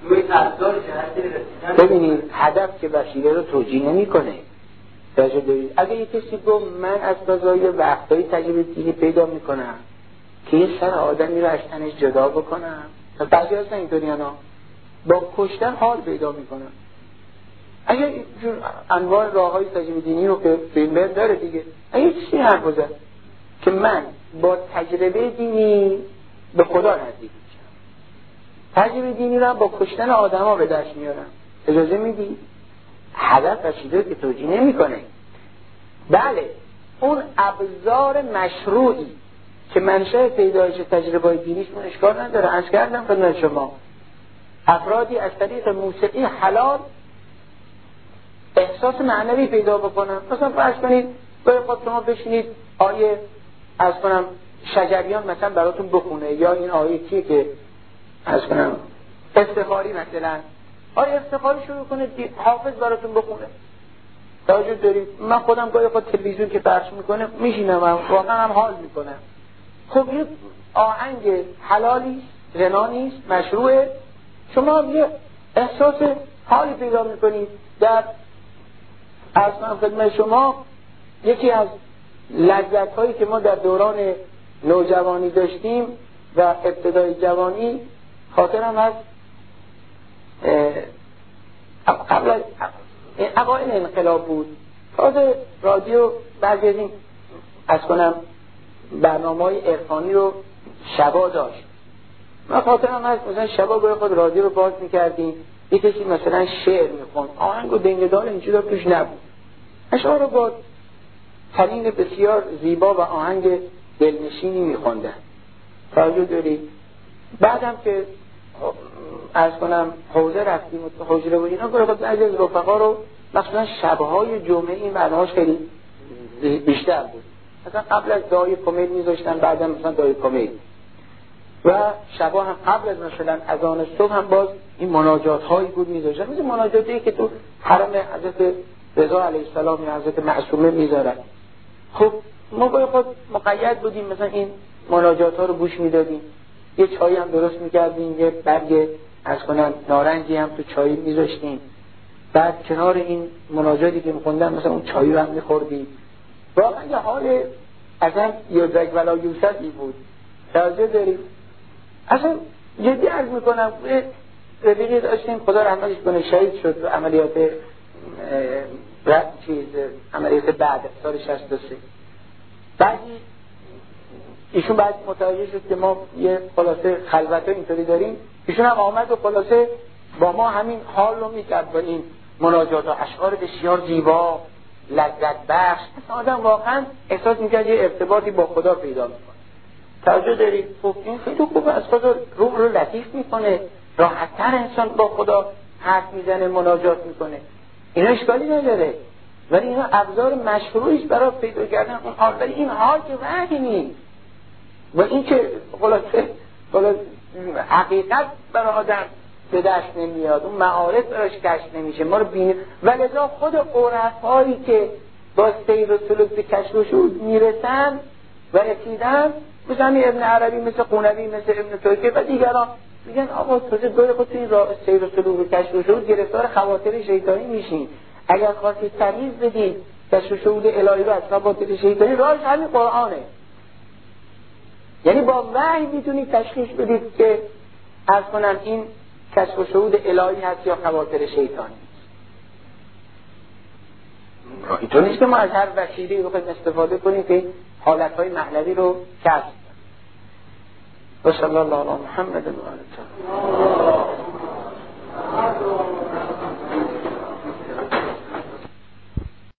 ببینید هدف که وسیله رو توجیه نمی‌کنه. اگه یک کسی گفت من از فضای وقتایی تجربه دینی پیدا میکنم که یه سر آدمی رو از تنش جدا بکنم، بعضی هستن اینطوری با کشتن حال پیدا میکنم. اگه اینجور انواع راه‌های تجربه دینی رو که فیلمر داره دیگه، اگه چیزی حرف بزن که من با تجربه دینی به خدا نزدیک تجربه دینی رو با کشتن آدما به دست میارم، اجازه میدی؟ هدف وسیله که توجیه نمیکنه. بله اون ابزار مشروعی که منشأ پیدایش تجربه دینیشون اشکال نداره. عرض کردم خدمت شما افرادی از طریق موسیقی حلال احساس معنوی پیدا بکنن. مثلا فرض کنید باید شما بشینید آیه از کنم شجریان مثلا براتون بخونه، یا این آیه چیه که از کنم استخاری مثلا آیه استخاری شروع کنه حافظ براتون بخونه. توجه دارید؟ من خودم گاهی خود تلویزیون که پخش میکنه میشینم واقعا هم حال میکنم. خب این آهنگ حلالی غنا مشروعه، شما یه احساس حالی پیدا میکنید. در اصلا خدمت شما یکی از لذت هایی که ما در دوران نوجوانی داشتیم و ابتدای جوانی، خاطرم هست قبل از اوایل انقلاب بود، تازه رادیو بعضی از این از کنم برنامه‌های عرفانی رو شبا داشت. من خاطرم هست مثلا شبا گاهی خود رادیو رو باز می‌کردیم، یه کسی مثلا شعر می‌خوند، آهنگ و دنگدار اینجوری توش نبود، اشعار رو با ترین بسیار زیبا و آهنگ دلنشینی می‌خوندن. توجه دارید؟ بعدم که از کنم حوزه رفتیم و حجره و اینا، گاهی خود بعضی از رفقا رو مثلا شب‌های جمعه این برنامه‌اش خیلی بیشتر بود. مثلا قبل از دعای کمیل میذاشتن، بعدم مثلا دعای کمیل و شبا هم قبل از مثلا اذان صبح هم باز این مناجات هایی بود میذاشتن، مثل مناجاتی که تو حرم حضرت رضا علیه السلام یا حضرت معصومه میذارن. خب ما باید خود مقید بودیم، مثلا این مناجات ها رو گوش میدادیم، یه چایی هم درست میکردیم، یه برگ از کنن نارنجی هم تو چایی میذاشتیم، بعد کنار این مناجاتی که میخوندن مثلا اون چایی رو هم میخوردیم. واقعا یه حال اصلا یوزک ولا یوسفی بود. توجه داریم؟ اصلا جدی عرض میکنم، رفیقی داشتیم خدا رحمتش کنه شهید شد تو عملیات عملیات بعد سال 63. بعدی ایشون بعد متوجه شد که ما یه خلاصه خلوت اینطوری داریم، ایشون هم آمد و خلاصه با ما همین حال رو میکرد با این مناجات و اشعار بسیار زیبا لذت بخش. اصلا آدم واقعا احساس میکرد یه ارتباطی با خدا پیدا میکنه. توجه دارید؟ خب این خیلی خوبه، از خدا روح رو لطیف میکنه، راحت‌تر انسان با خدا حرف میزنه، مناجات میکنه، اینا اشکالی نداره، ولی اینا ابزار مشروعیش برای پیدا کردن اون حال. ولی این حال که وحی نیست و این که خلاصه حقیقت برای آدم به دست نمیاد، اون معارف براش کشف نمیشه، ما رو بینه. ولذا خود عرفایی که با سیر و سلوک به کشف و شهود میرسن و رسیدن، مثل ابن عربی، مثل قونوی، مثل ابن ترکیه و دیگران، میگن آقا توجه گاهی خود تو این سیر و سلوک به کشف و شهود گرفتار خواطر شیطانی میشین. اگر خواستید تمیز بدید کشف و شهود الهی رو از خواطر شیطانی، راهش همین قرآنه. یعنی با وحی میتونید تشخیص بدید که از کنم این کشف و شهود الهی هست یا خواطر شیطانی. اینطور نیست که ما از هر وسیله‌ای رو استفاده کنیم که حالتهای معنوی رو کسب. و صلی الله علی محمد و آله.